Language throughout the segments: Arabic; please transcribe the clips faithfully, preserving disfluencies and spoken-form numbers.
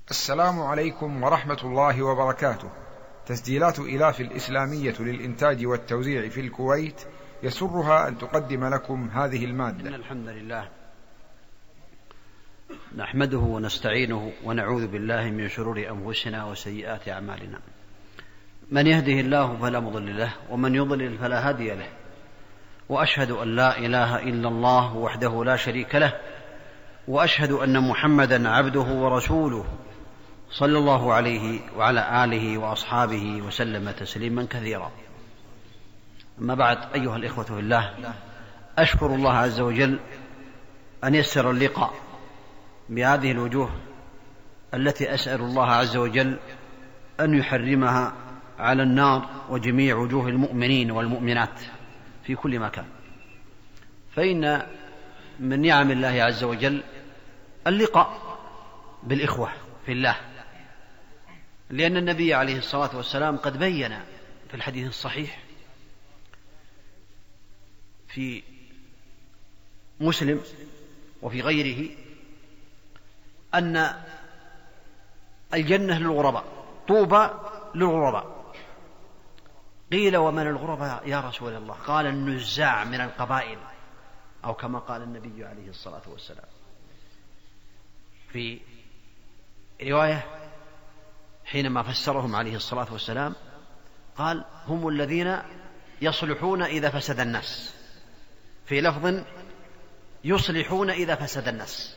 السلام عليكم ورحمة الله وبركاته. تسجيلات إلاف الإسلامية للإنتاج والتوزيع في الكويت يسرها أن تقدم لكم هذه المادة. إن الحمد لله نحمده ونستعينه ونعوذ بالله من شرور أنفسنا وسيئات أعمالنا. من يهده الله فلا مضل له ومن يضلل فلا هادي له، وأشهد أن لا إله إلا الله وحده لا شريك له، وأشهد أن محمدا عبده ورسوله صلى الله عليه وعلى آله وأصحابه وسلم تسليما كثيرا. أما بعد، أيها الإخوة في الله، أشكر الله عز وجل أن يسر اللقاء بهذه الوجوه التي أسأل الله عز وجل أن يحرمها على النار وجميع وجوه المؤمنين والمؤمنات في كل مكان. فإن من نعم الله عز وجل اللقاء بالإخوة في الله، لأن النبي عليه الصلاة والسلام قد بين في الحديث الصحيح في مسلم وفي غيره أن الجنة للغرباء، طوبى للغرباء. قيل ومن الغرباء يا رسول الله؟ قال النزاع من القبائل، أو كما قال النبي عليه الصلاة والسلام. في رواية حينما فسرهم عليه الصلاة والسلام قال هم الذين يصلحون إذا فسد الناس، في لفظ يصلحون إذا فسد الناس،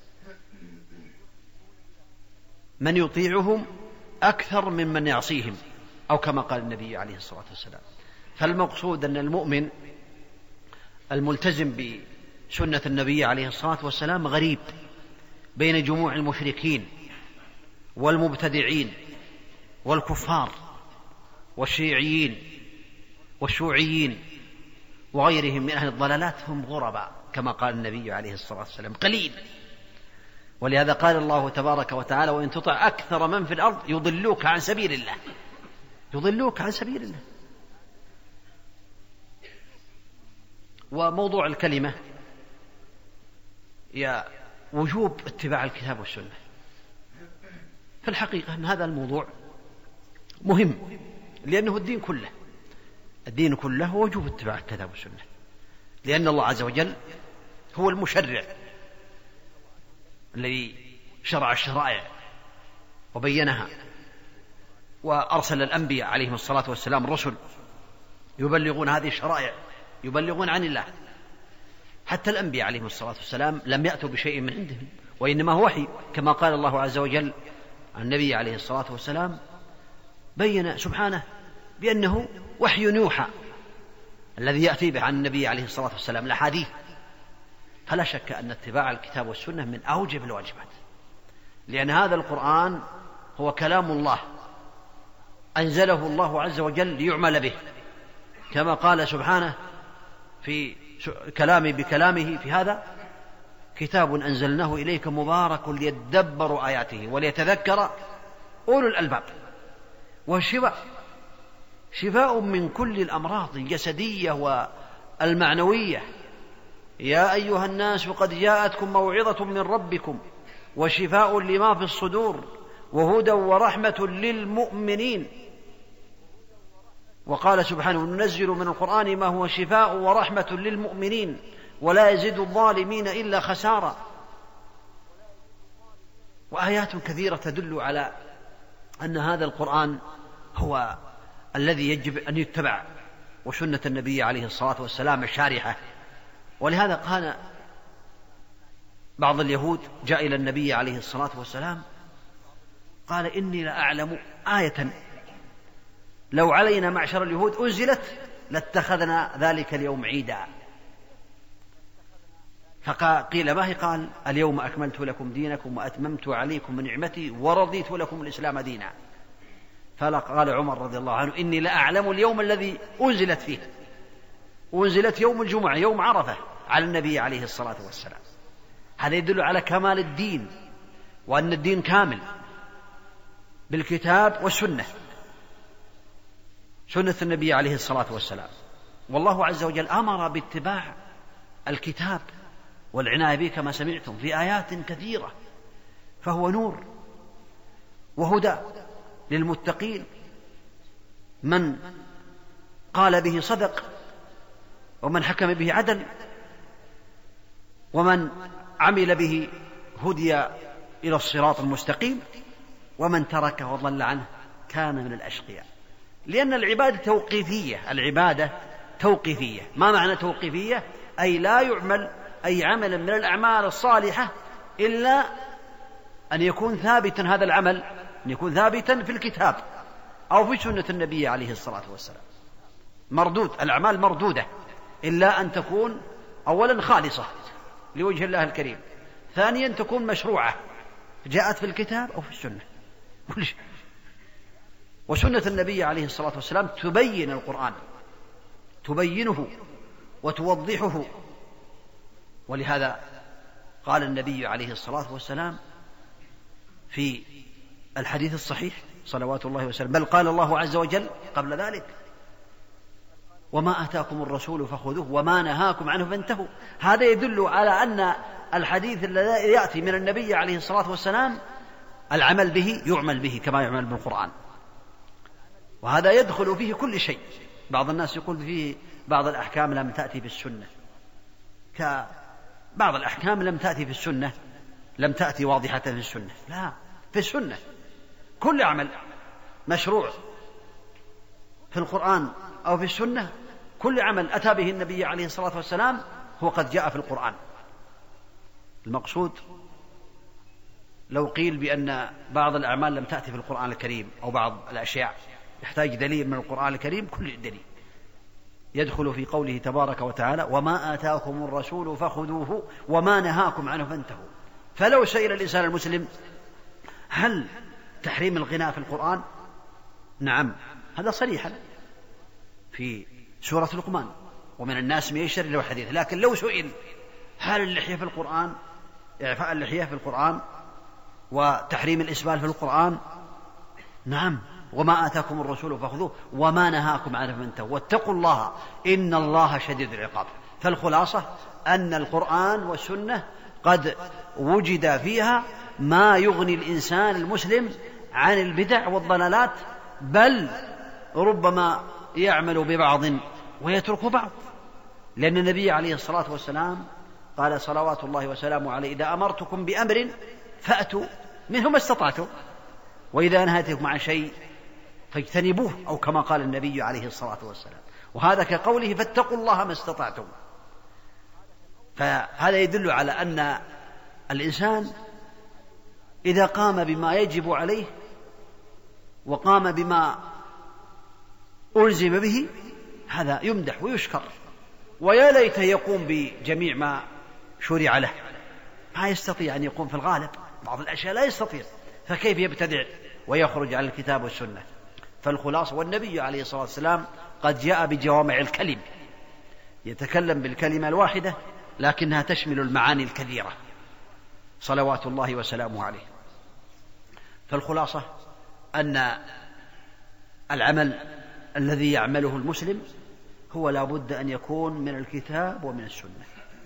من يطيعهم أكثر ممن يعصيهم، أو كما قال النبي عليه الصلاة والسلام. فالمقصود أن المؤمن الملتزم بسنة النبي عليه الصلاة والسلام غريب بين جموع المشركين والمبتدعين والكفار والشيعيين والشيوعيين وغيرهم من أهل الضلالات، هم غرباء كما قال النبي عليه الصلاة والسلام، قليل. ولهذا قال الله تبارك وتعالى وإن تطع أكثر من في الأرض يضلوك عن سبيل الله، يضلوك عن سبيل الله. وموضوع الكلمة يا وجوب اتباع الكتاب والسنة. في الحقيقة أن هذا الموضوع مهم، لأنه الدين كله، الدين كله هو وجوب اتباع الكتاب والسنة، لأن الله عز وجل هو المشرع الذي شرع الشرائع وبينها، وأرسل الأنبياء عليهم الصلاة والسلام الرسل يبلغون هذه الشرائع، يبلغون عن الله. حتى الأنبياء عليهم الصلاة والسلام لم يأتوا بشيء من عندهم، وإنما هو وحي، كما قال الله عز وجل عن النبي عليه الصلاة والسلام، بين سبحانه بأنه وحي يوحى الذي يأتي به عن النبي عليه الصلاة والسلام الأحاديث. فلا شك أن اتباع الكتاب والسنة من أوجب الواجبات، لأن هذا القرآن هو كلام الله أنزله الله عز وجل ليعمل به، كما قال سبحانه في كلامي بكلامه في هذا كتاب أنزلناه إليك مبارك ليدبروا آياته وليتذكر أولو الألباب. والشفاء شفاء من كل الأمراض الجسدية والمعنوية. يا أيها الناس قد جاءتكم موعظة من ربكم وشفاء لما في الصدور وهدى ورحمة للمؤمنين. وقال سبحانه ننزل من القرآن ما هو شفاء ورحمة للمؤمنين ولا يزيد الظالمين إلا خسارا. وآيات كثيرة تدل على أن هذا القرآن هو الذي يجب أن يتبع، وسنة النبي عليه الصلاة والسلام الشارحة. ولهذا قال بعض اليهود جاء إلى النبي عليه الصلاة والسلام قال إني لأعلم آية لو علينا معشر اليهود أنزلت لاتخذنا ذلك اليوم عيدا. فقيل ما هي؟ قال اليوم أكملت لكم دينكم وأتممت عليكم نعمتي ورضيت لكم الإسلام دينا. فقال عمر رضي الله عنه إني لأعلم اليوم الذي أنزلت فيه، أنزلت يوم الجمعة يوم عرفة على النبي عليه الصلاة والسلام. هذا يدل على كمال الدين، وأن الدين كامل بالكتاب والسنة، سنة النبي عليه الصلاة والسلام. والله عز وجل أمر باتباع الكتاب والعناية به كما سمعتم في آيات كثيرة، فهو نور وهدى للمتقين. من قال به صدق، ومن حكم به عدل، ومن عمل به هدي إلى الصراط المستقيم، ومن تركه وضل عنه كان من الأشقياء. لأن العبادة توقيفية، العبادة توقيفية. ما معنى توقيفية؟ أي لا يعمل أي عمل من الأعمال الصالحة إلا أن يكون ثابتا، هذا العمل أن يكون ثابتا في الكتاب أو في سنة النبي عليه الصلاة والسلام. مردود، الأعمال مردودة إلا أن تكون أولا خالصة لوجه الله الكريم، ثانيا تكون مشروعة جاءت في الكتاب أو في السنة كل شيء. وسنة النبي عليه الصلاة والسلام تبين القرآن، تبينه وتوضحه. ولهذا قال النبي عليه الصلاة والسلام في الحديث الصحيح صلوات الله وسلم، بل قال الله عز وجل قبل ذلك: وما آتاكم الرسول فخذوه وما نهاكم عنه فانتهوا. هذا يدل على أن الحديث الذي يأتي من النبي عليه الصلاة والسلام العمل به يعمل به كما يعمل بالقرآن، وهذا يدخل فيه كل شيء. بعض الناس يقول فيه بعض الأحكام لم تأتي في السنة، كبعض الأحكام لم تأتي في السنة، لم تأتي واضحة في السنة. لا، في السنة كل عمل مشروع في القرآن أو في السنة، كل عمل أتى به النبي عليه الصلاة والسلام هو قد جاء في القرآن. المقصود لو قيل بأن بعض الأعمال لم تأتي في القرآن الكريم أو بعض الأشياء يحتاج دليل من القرآن الكريم، كل الدليل يدخل في قوله تبارك وتعالى: وما آتاكم الرسول فخذوه وما نهاكم عنه فانتهوا. فلو سئل الإنسان المسلم: هل تحريم الغناء في القرآن؟ نعم، هذا صريحا في سورة لقمان: ومن الناس من يشتري له حديث. لكن لو سئل: هل اللحية في القرآن، إعفاء اللحية في القرآن وتحريم الإسبال في القرآن؟ نعم، وما آتاكم الرسول فخذوه وما نهاكم عنه فانتهوا واتقوا الله إن الله شديد العقاب. فالخلاصة أن القرآن والسنة قد وجد فيها ما يغني الإنسان المسلم عن البدع والضلالات، بل ربما يعمل ببعض ويترك بعض. لأن النبي عليه الصلاة والسلام قال صلوات الله وسلامه عليه: إذا أمرتكم بأمر فأتوا منه ما استطعتم، وإذا نهيتكم عن شيء فاجتنبوه، أو كما قال النبي عليه الصلاة والسلام. وهذا كقوله: فاتقوا الله ما استطعتم. فهذا يدل على أن الإنسان إذا قام بما يجب عليه وقام بما ألزم به هذا يمدح ويشكر، ويا ليت يقوم بجميع ما شرع له. ما يستطيع أن يقوم في الغالب، بعض الأشياء لا يستطيع، فكيف يبتدع ويخرج عن الكتاب والسنة؟ فالخلاصة، والنبي عليه الصلاة والسلام قد جاء بجوامع الكلم، يتكلم بالكلمة الواحدة لكنها تشمل المعاني الكثيرة صلوات الله وسلامه عليه. فالخلاصة أن العمل الذي يعمله المسلم هو لا بد أن يكون من الكتاب ومن السنة،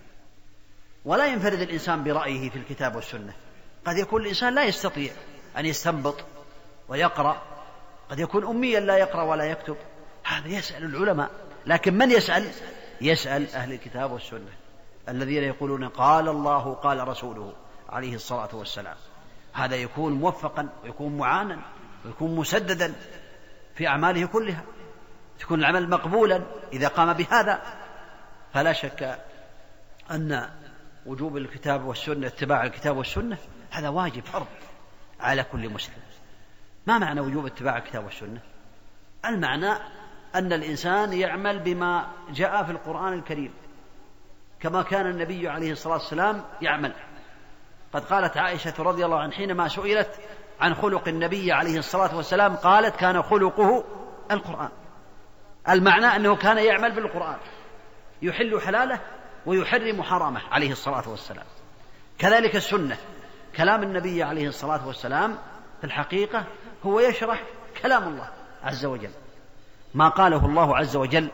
ولا ينفرد الإنسان برأيه في الكتاب والسنة. قد يكون الإنسان لا يستطيع أن يستنبط ويقرأ، قد يكون أميا لا يقرأ ولا يكتب، هذا يسأل العلماء. لكن من يسأل؟ يسأل أهل الكتاب والسنة الذين يقولون قال الله قال رسوله عليه الصلاة والسلام. هذا يكون موفقا ويكون معانا ويكون مسددا في أعماله كلها، تكون العمل مقبولا إذا قام بهذا. فلا شك أن وجوب الكتاب والسنة، اتباع الكتاب والسنة، هذا واجب فرض على كل مسلم. ما معنى وجوب اتباع الكتاب والسنة؟ المعنى أن الإنسان يعمل بما جاء في القرآن الكريم كما كان النبي عليه الصلاة والسلام يعمل. قد قالت عائشة رضي الله عنها حينما سئلت عن خلق النبي عليه الصلاة والسلام قالت: كان خلقه القرآن. المعنى أنه كان يعمل بالقرآن، يحل حلاله ويحرم حرامه عليه الصلاة والسلام. كذلك السنة، كلام النبي عليه الصلاة والسلام في الحقيقة هو يشرح كلام الله عز وجل، ما قاله الله عز وجل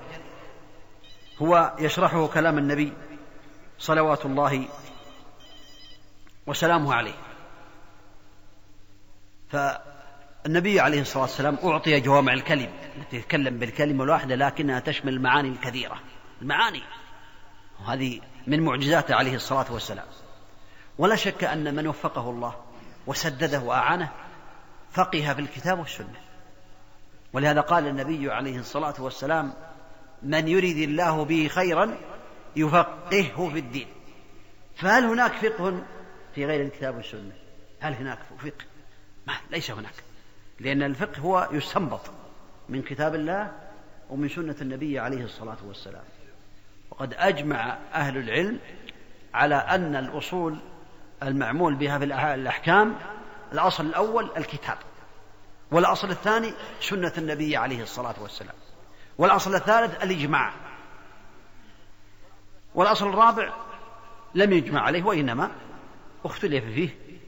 هو يشرحه كلام النبي صلوات الله وسلامه عليه. النبي عليه الصلاة والسلام أعطي جوامع الكلم، يتكلم بالكلمة الواحدة لكنها تشمل المعاني الكثيرة، المعاني، وهذه من معجزاته عليه الصلاة والسلام. ولا شك أن من وفقه الله وسدده وأعانه فقه في الكتاب والسنة. ولهذا قال النبي عليه الصلاة والسلام: من يريد الله به خيرا يفقهه في الدين. فهل هناك فقه في غير الكتاب والسنة؟ هل هناك فقه؟ ما ليس هناك، لأن الفقه هو يستنبط من كتاب الله ومن سنة النبي عليه الصلاة والسلام. وقد أجمع أهل العلم على أن الأصول المعمول بها في الأحكام الأصل الأول الكتاب، والأصل الثاني سنة النبي عليه الصلاة والسلام، والأصل الثالث الإجماع، والأصل الرابع لم يجمع عليه وإنما اختلف فيه،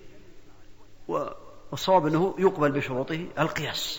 والصواب أنه يقبل بشروطه القياس.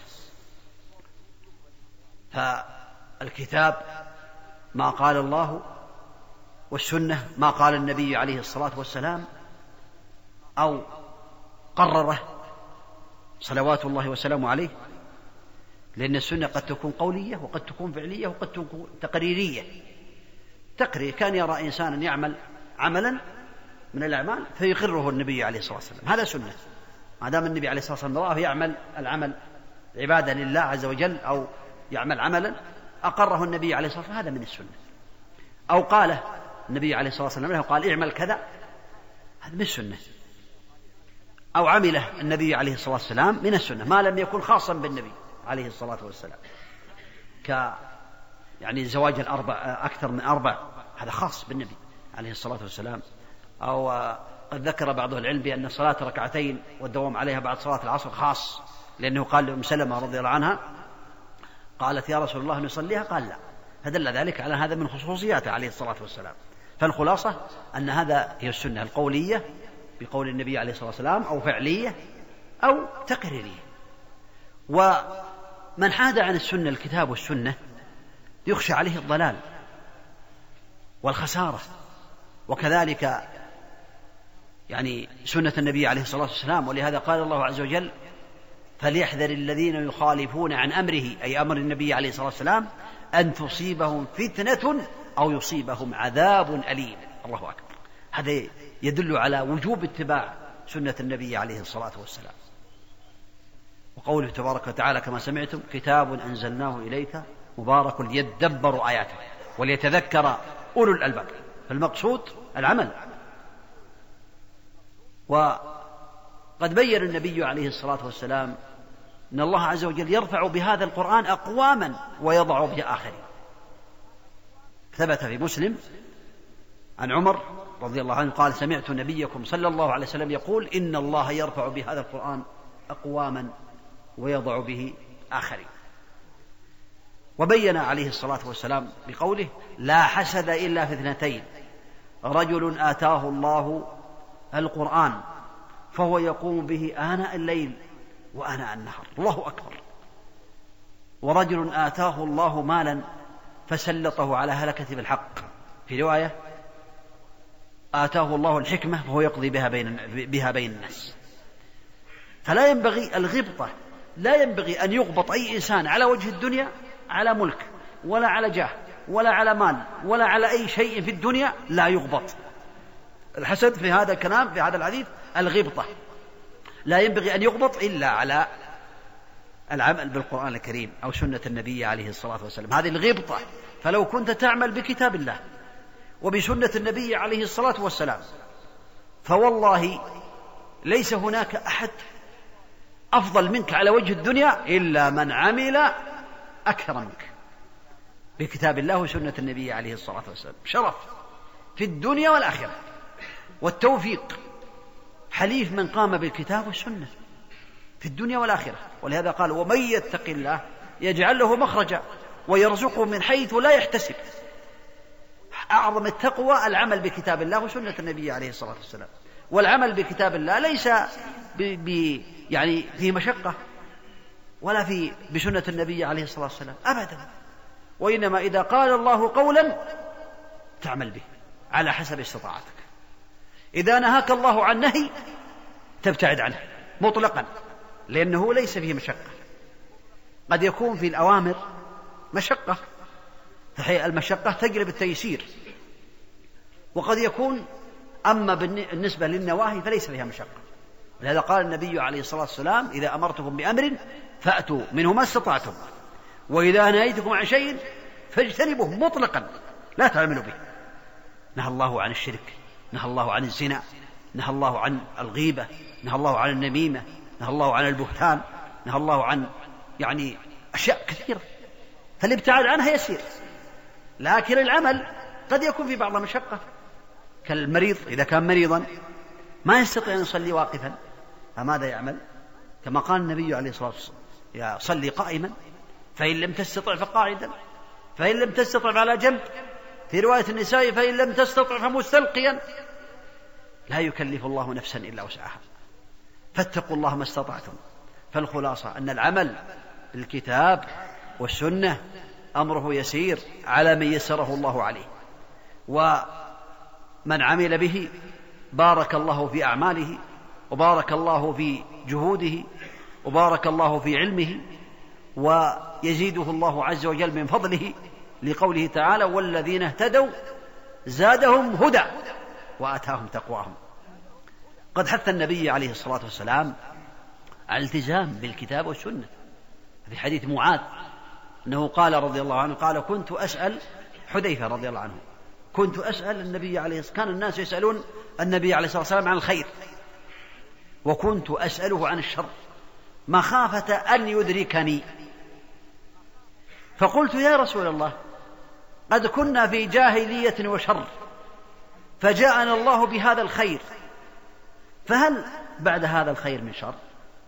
فالكتاب ما قال الله، والسنة ما قال النبي عليه الصلاة والسلام أو قرره صلوات الله وسلامه عليه، لأن السنة قد تكون قولية وقد تكون فعلية وقد تكون تقريرية. تقرير كان يرى إنسانا يعمل عملا من الأعمال فيقره النبي عليه الصلاة والسلام، هذا سنة. ما دام النبي عليه الصلاة والسلام رآه يعمل العمل عبادة لله عز وجل أو يعمل عملا أقره النبي عليه الصلاة والسلام، هذا من السنة. أو قال النبي عليه الصلاة والسلام له قال اعمل كذا، هذا من السنة. أو عمله النبي عليه الصلاة والسلام من السنة ما لم يكن خاصا بالنبي عليه الصلاة والسلام، ك يعني زواج الأربع أكثر من أربع، هذا خاص بالنبي عليه الصلاة والسلام. أو قد ذكر بعض العلم بأن صلاة ركعتين والدوام عليها بعد صلاة العصر خاص، لأنه قال لأم سلمة رضي الله عنها قالت يا رسول الله نصليها؟ قال لا، فدل ذلك على هذا من خصوصياته عليه الصلاة والسلام. فالخلاصة أن هذا هي السنة القولية بقول النبي عليه الصلاة والسلام، أو فعلية أو تقريرية. ومن حاد عن السنة الكتاب والسنة يخشى عليه الضلال والخسارة. وكذلك يعني سنة النبي عليه الصلاة والسلام، ولهذا قال الله عز وجل فليحذر الذين يخالفون عن أمره، أي أمر النبي عليه الصلاة والسلام، أن تصيبهم فتنة أو يصيبهم عذاب أليم. الله أكبر. هذا يدل على وجوب اتباع سنة النبي عليه الصلاة والسلام. وقوله تبارك وتعالى كما سمعتم كتاب أنزلناه إليك مبارك ليدبروا آياته وليتذكر أولو الألباب. فالمقصود العمل. وقد بين النبي عليه الصلاة والسلام أن الله عز وجل يرفع بهذا القرآن أقواما ويضع به آخرين. ثبت في مسلم عن عمر رضي الله عنه قال سمعت نبيكم صلى الله عليه وسلم يقول إن الله يرفع بهذا القرآن أقواما ويضع به آخرين. وبين عليه الصلاة والسلام بقوله لا حسد إلا في اثنتين، رجل آتاه الله القرآن فهو يقوم به آناء الليل وآناء النهار، الله أكبر. ورجل آتاه الله مالا فسلطه على هلكة بالحق، في رواية آتاه الله الحكمة فهو يقضي بها بين, بها بين الناس. فلا ينبغي الغبطة، لا ينبغي أن يغبط أي إنسان على وجه الدنيا على ملك ولا على جاه ولا على مال ولا على أي شيء في الدنيا، لا يغبط. الحسد في هذا الكلام في هذا الحديث الغبطة، لا ينبغي أن يغبط إلا على العمل بالقرآن الكريم أو سنة النبي عليه الصلاة والسلام، هذه الغبطة. فلو كنت تعمل بكتاب الله وبسنة النبي عليه الصلاة والسلام فوالله ليس هناك أحد أفضل منك على وجه الدنيا إلا من عمل أكثر منك بكتاب الله وسنة النبي عليه الصلاة والسلام. شرف في الدنيا والآخرة، والتوفيق حليف من قام بالكتاب والسنة في الدنيا والآخرة. ولهذا قال ومن يتق الله يجعل له مخرجا ويرزقه من حيث لا يحتسب. أعظم التقوى العمل بكتاب الله وسنة النبي عليه الصلاة والسلام. والعمل بكتاب الله ليس ب... ب... يعني في مشقة ولا في بسنة النبي عليه الصلاة والسلام أبدا، وإنما إذا قال الله قولا تعمل به على حسب استطاعتك. إذا نهاك الله عن نهي تبتعد عنه مطلقا لأنه ليس فيه مشقة. قد يكون في الأوامر مشقة، فهي المشقة تجلب التيسير، وقد يكون أما بالنسبة للنواهي فليس فيها مشقة. لهذا قال النبي عليه الصلاة والسلام: إذا أمرتكم بأمر فأتوا منه ما استطعتم، وإذا نهيتكم عن شيء فاجتنبوه مطلقا لا تعملوا به. نهى الله عن الشرك، نهى الله عن الزنا، نهى الله عن الغيبة، نهى الله عن النميمة، نهى الله عن البهتان، نهى الله عن يعني أشياء كثيرة، فالابتعاد عنها يسير. لكن العمل قد يكون في بعض مشقة، كالمريض إذا كان مريضا ما يستطيع أن يصلي واقفا، فماذا يعمل؟ كما قال النبي عليه الصلاة والسلام: يا صلي قائما، فإن لم تستطع فقاعدا، فإن لم تستطع فعلى جنب، في رواية النساء: فإن لم تستطع فمستلقيا. لا يكلف الله نفسا إلا وسعها، فاتقوا الله ما استطعتم. فالخلاصة أن العمل بالكتاب والسنة أمره يسير على من يسره الله عليه، ومن عمل به بارك الله في أعماله، وبارك الله في جهوده، وبارك الله في علمه، ويزيده الله عز وجل من فضله، لقوله تعالى: والذين اهتدوا زادهم هدى وآتاهم تقواهم. قد حث النبي عليه الصلاة والسلام على الالتزام بالكتاب والسنة. في حديث معاذ أنه قال رضي الله عنه، قال: كنت أسأل حذيفة رضي الله عنه، كنت أسأل النبي عليه الصلاة والسلام، كان الناس يسألون النبي عليه الصلاة والسلام عن الخير، وكنت أسأله عن الشر مخافة أن يدركني. فقلت: يا رسول الله، قد كنا في جاهلية وشر، فجاءنا الله بهذا الخير، فهل بعد هذا الخير من شر؟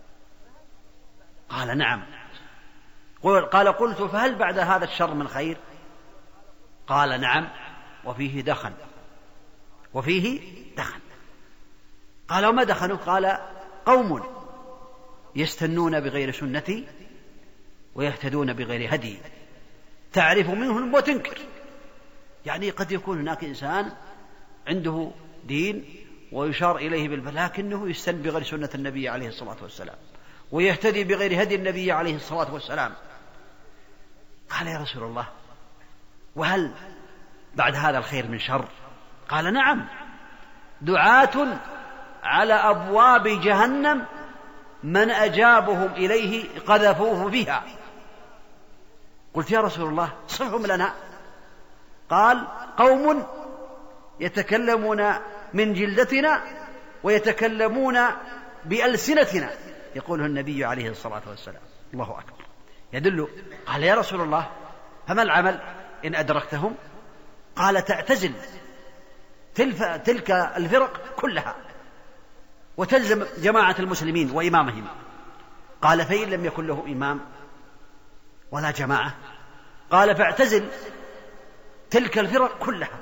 قال: نعم. قال: قلت: فهل بعد هذا الشر من خير؟ قال: نعم، وفيه دخن، وفيه دخن. قال: وما دخنوا؟ قال: قوم يستنون بغير سنتي ويهتدون بغير هدي، تعرف منهم وتنكر. يعني قد يكون هناك إنسان عنده دين ويشار إليه بالبلاء، لكنه يستن بغير سنة النبي عليه الصلاة والسلام، ويهتدي بغير هدي النبي عليه الصلاة والسلام. قال: يا رسول الله، وهل بعد هذا الخير من شر؟ قال: نعم، دعاة على أبواب جهنم من أجابهم إليه قذفوه فيها. قلت: يا رسول الله، صفهم لنا. قال: قوم يتكلمون من جلدتنا ويتكلمون بألسنتنا، يقوله النبي عليه الصلاة والسلام. الله أكبر. يدل. قال: يا رسول الله، فما العمل إن أدركتهم؟ قال: تعتزل تلك الفرق كلها وتلزم جماعة المسلمين وإمامهم. قال: فإن لم يكن له إمام ولا جماعة؟ قال: فاعتزل تلك الفرق كلها،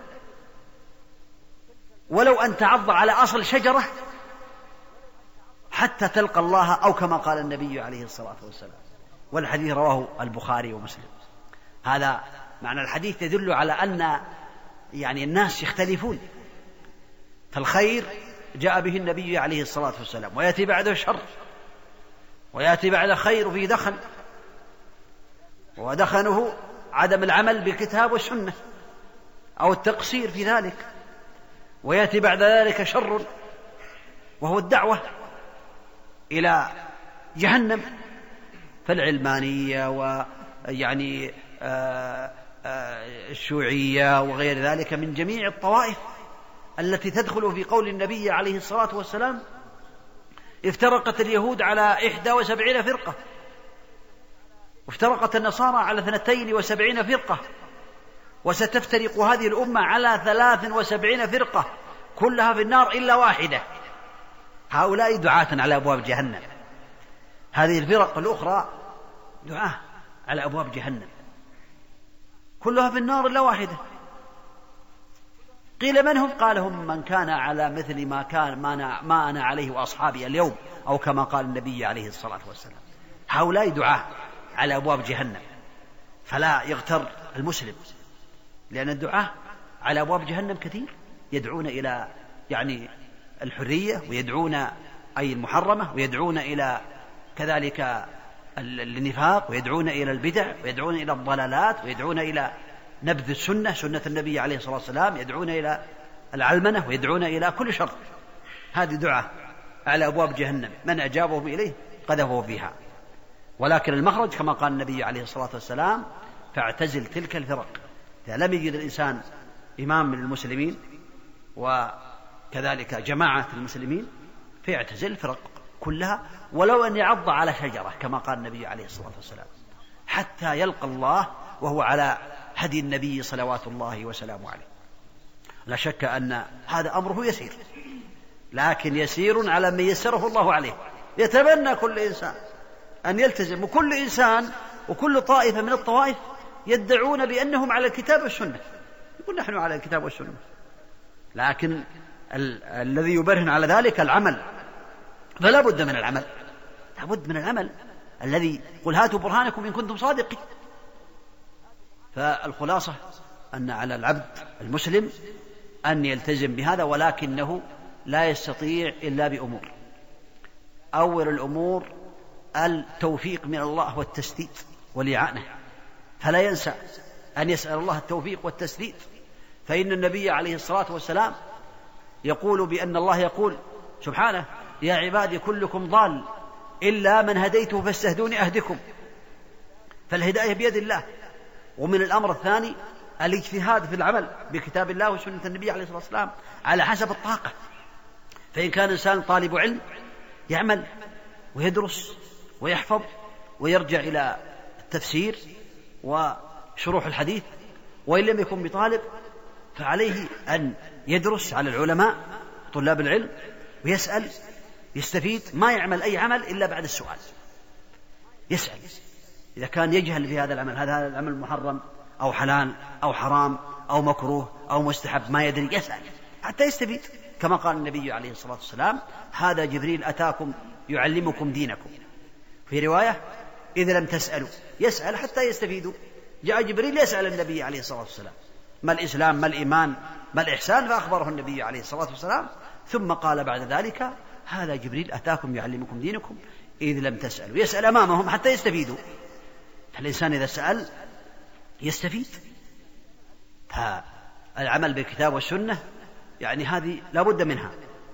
ولو أن تعض على أصل شجرة حتى تلقى الله، أو كما قال النبي عليه الصلاة والسلام. والحديث رواه البخاري ومسلم. هذا معنى الحديث يدل على أن يعني الناس يختلفون، فالخير جاء به النبي عليه الصلاة والسلام، ويأتي بعده شر، ويأتي بعد خير في دخن، ودخنه عدم العمل بالكتاب والسنة أو التقصير في ذلك، ويأتي بعد ذلك شر وهو الدعوة إلى جهنم. فالعلمانية ويعني الشيوعية وغير ذلك من جميع الطوائف التي تدخل في قول النبي عليه الصلاة والسلام: افترقت اليهود على إحدى وسبعين فرقة، وافترقت النصارى على اثنتين وسبعين فرقة، وستفترق هذه الأمة على ثلاث وسبعين فرقة كلها في النار إلا واحدة. هؤلاء دعاة على أبواب جهنم، هذه الفرق الأخرى دعاة على أبواب جهنم كلها في النار إلا واحدة. قيل: من هم؟ قال: هم من كان على مثل ما كان ما أنا عليه وأصحابي اليوم، أو كما قال النبي عليه الصلاة والسلام. هؤلاء دعاة على أبواب جهنم، فلا يغتر المسلم، لأن الدعاة على أبواب جهنم كثير، يدعون إلى يعني الحرية، ويدعون أي المحرمة، ويدعون إلى كذلك النفاق، ويدعون إلى البدع، ويدعون إلى الضلالات، ويدعون إلى نبذ السنة، سنة النبي عليه الصلاة والسلام، يدعون إلى العلمنة، ويدعون إلى كل شر. هذه دعاء على أبواب جهنم، من أجابهم إليه قذفه فيها. ولكن المخرج كما قال النبي عليه الصلاة والسلام: فاعتزل تلك الفرق. إذا لم يجد الإنسان إمام من المسلمين وكذلك جماعة المسلمين فيعتزل الفرق كلها، ولو أن يعض على شجرة كما قال النبي عليه الصلاة والسلام، حتى يلقى الله وهو على هدي النبي صلوات الله وسلامه عليه. لا شك أن هذا أمره يسير، لكن يسير على من يسره الله عليه. يتمنى كل إنسان أن يلتزم، وكل إنسان وكل طائفة من الطوائف يدعون بأنهم على الكتاب والسنة، يقول نحن على الكتاب والسنة، لكن ال- الذي يبرهن على ذلك العمل. فلا بد من العمل، لا بد من العمل الذي قل هاتوا برهانكم إن كنتم صادقين. فالخلاصة أن على العبد المسلم أن يلتزم بهذا، ولكنه لا يستطيع إلا بأمور. أول الأمور التوفيق من الله والتسديد والإعانة، فلا ينسى أن يسأل الله التوفيق والتسديد، فإن النبي عليه الصلاة والسلام يقول بأن الله يقول سبحانه: يا عبادي كلكم ضال إلا من هديته فاستهدوني أهدكم. فالهداية بيد الله. ومن الأمر الثاني الاجتهاد في العمل بكتاب الله وسنة النبي عليه الصلاة والسلام على حسب الطاقة. فإن كان إنسان طالب علم يعمل ويدرس ويحفظ ويرجع إلى التفسير وشروح الحديث، وإن لم يكن بطالب فعليه أن يدرس على العلماء طلاب العلم ويسأل يستفيد، ما يعمل أي عمل إلا بعد السؤال، يسأل. إذا كان يجهل في هذا العمل، هذا العمل محرم أو حلال أو حرام أو مكروه أو مستحب، ما يدري، يسأل حتى يستفيد. كما قال النبي عليه الصلاة والسلام: هذا جبريل أتاكم يعلمكم دينكم. في رواية: إذا لم تسألوا، يسأل حتى يستفيدوا. جاء جبريل يسأل النبي عليه الصلاة والسلام: ما الإسلام، ما الإيمان، ما الإحسان؟ فأخبره النبي عليه الصلاة والسلام، ثم قال بعد ذلك: هذا جبريل أتاكم يعلمكم دينكم إذ لم تسألوا. يسأل أمامهم حتى يستفيدوا. فالإنسان إذا سأل يستفيد. فالعمل بالكتاب والسنة يعني هذه لا بد منها.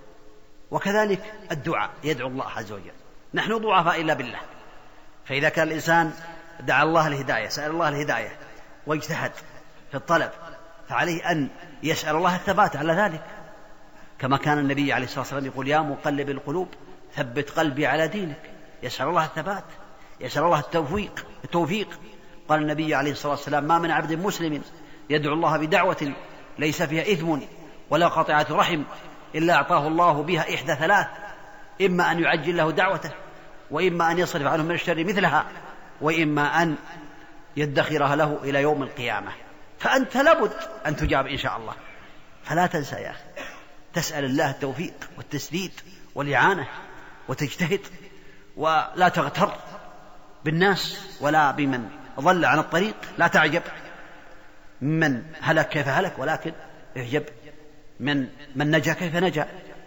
وكذلك الدعاء، يدعو الله عز وجل. نحن ضعفاء إلا بالله، فإذا كان الإنسان دعا الله الهداية، سأل الله الهداية واجتهد في الطلب، فعليه أن يسأل الله الثبات على ذلك، كما كان النبي عليه الصلاة والسلام يقول: يا مقلب القلوب ثبت قلبي على دينك. يسأل الله الثبات، يسأل الله التوفيق التوفيق قال النبي عليه الصلاة والسلام: ما من عبد مسلم يدعو الله بدعوة ليس فيها إثم ولا قطعة رحم إلا أعطاه الله بها إحدى ثلاث: إما أن يعجل له دعوته، وإما أن يصرف عنه من الشر مثلها، وإما أن يدخرها له إلى يوم القيامة. فأنت لابد أن تجاب إن شاء الله. فلا تنسى يا أخي، تسأل الله التوفيق والتسديد والإعانة، وتجتهد، ولا تغتر بالناس ولا بمن ضل عن الطريق. لا تعجب من هلك كيف هلك، ولكن اعجب من من نجا كيف نجا.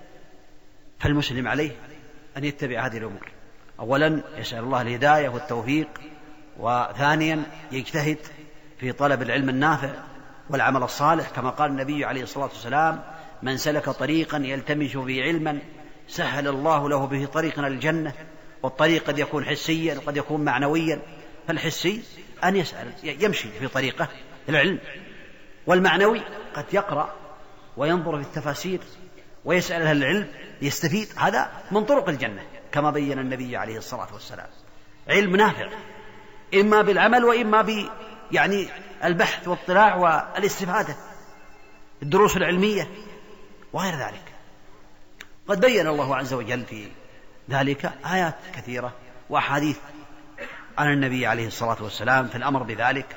فالمسلم عليه أن يتبع هذه الأمور. أولا يسأل الله الهداية والتوفيق، وثانيا يجتهد في طلب العلم النافع والعمل الصالح، كما قال النبي عليه الصلاة والسلام: من سلك طريقا يلتمس فيه علما سهل الله له به طريقا الجنة. والطريق قد يكون حسيا وقد يكون معنويا. فالحسي أن يسأل يمشي في طريقه العلم، والمعنوي قد يقرأ وينظر في التفاسير ويسأل أهل العلم يستفيد. هذا من طرق الجنة كما بين النبي عليه الصلاة والسلام. علم نافع إما بالعمل وإما ب يعني البحث والاطلاع والاستفادة، الدروس العلمية وغير ذلك. قد بين الله عز وجل في ذلك آيات كثيرة وأحاديث عن النبي عليه الصلاة والسلام في الأمر بذلك،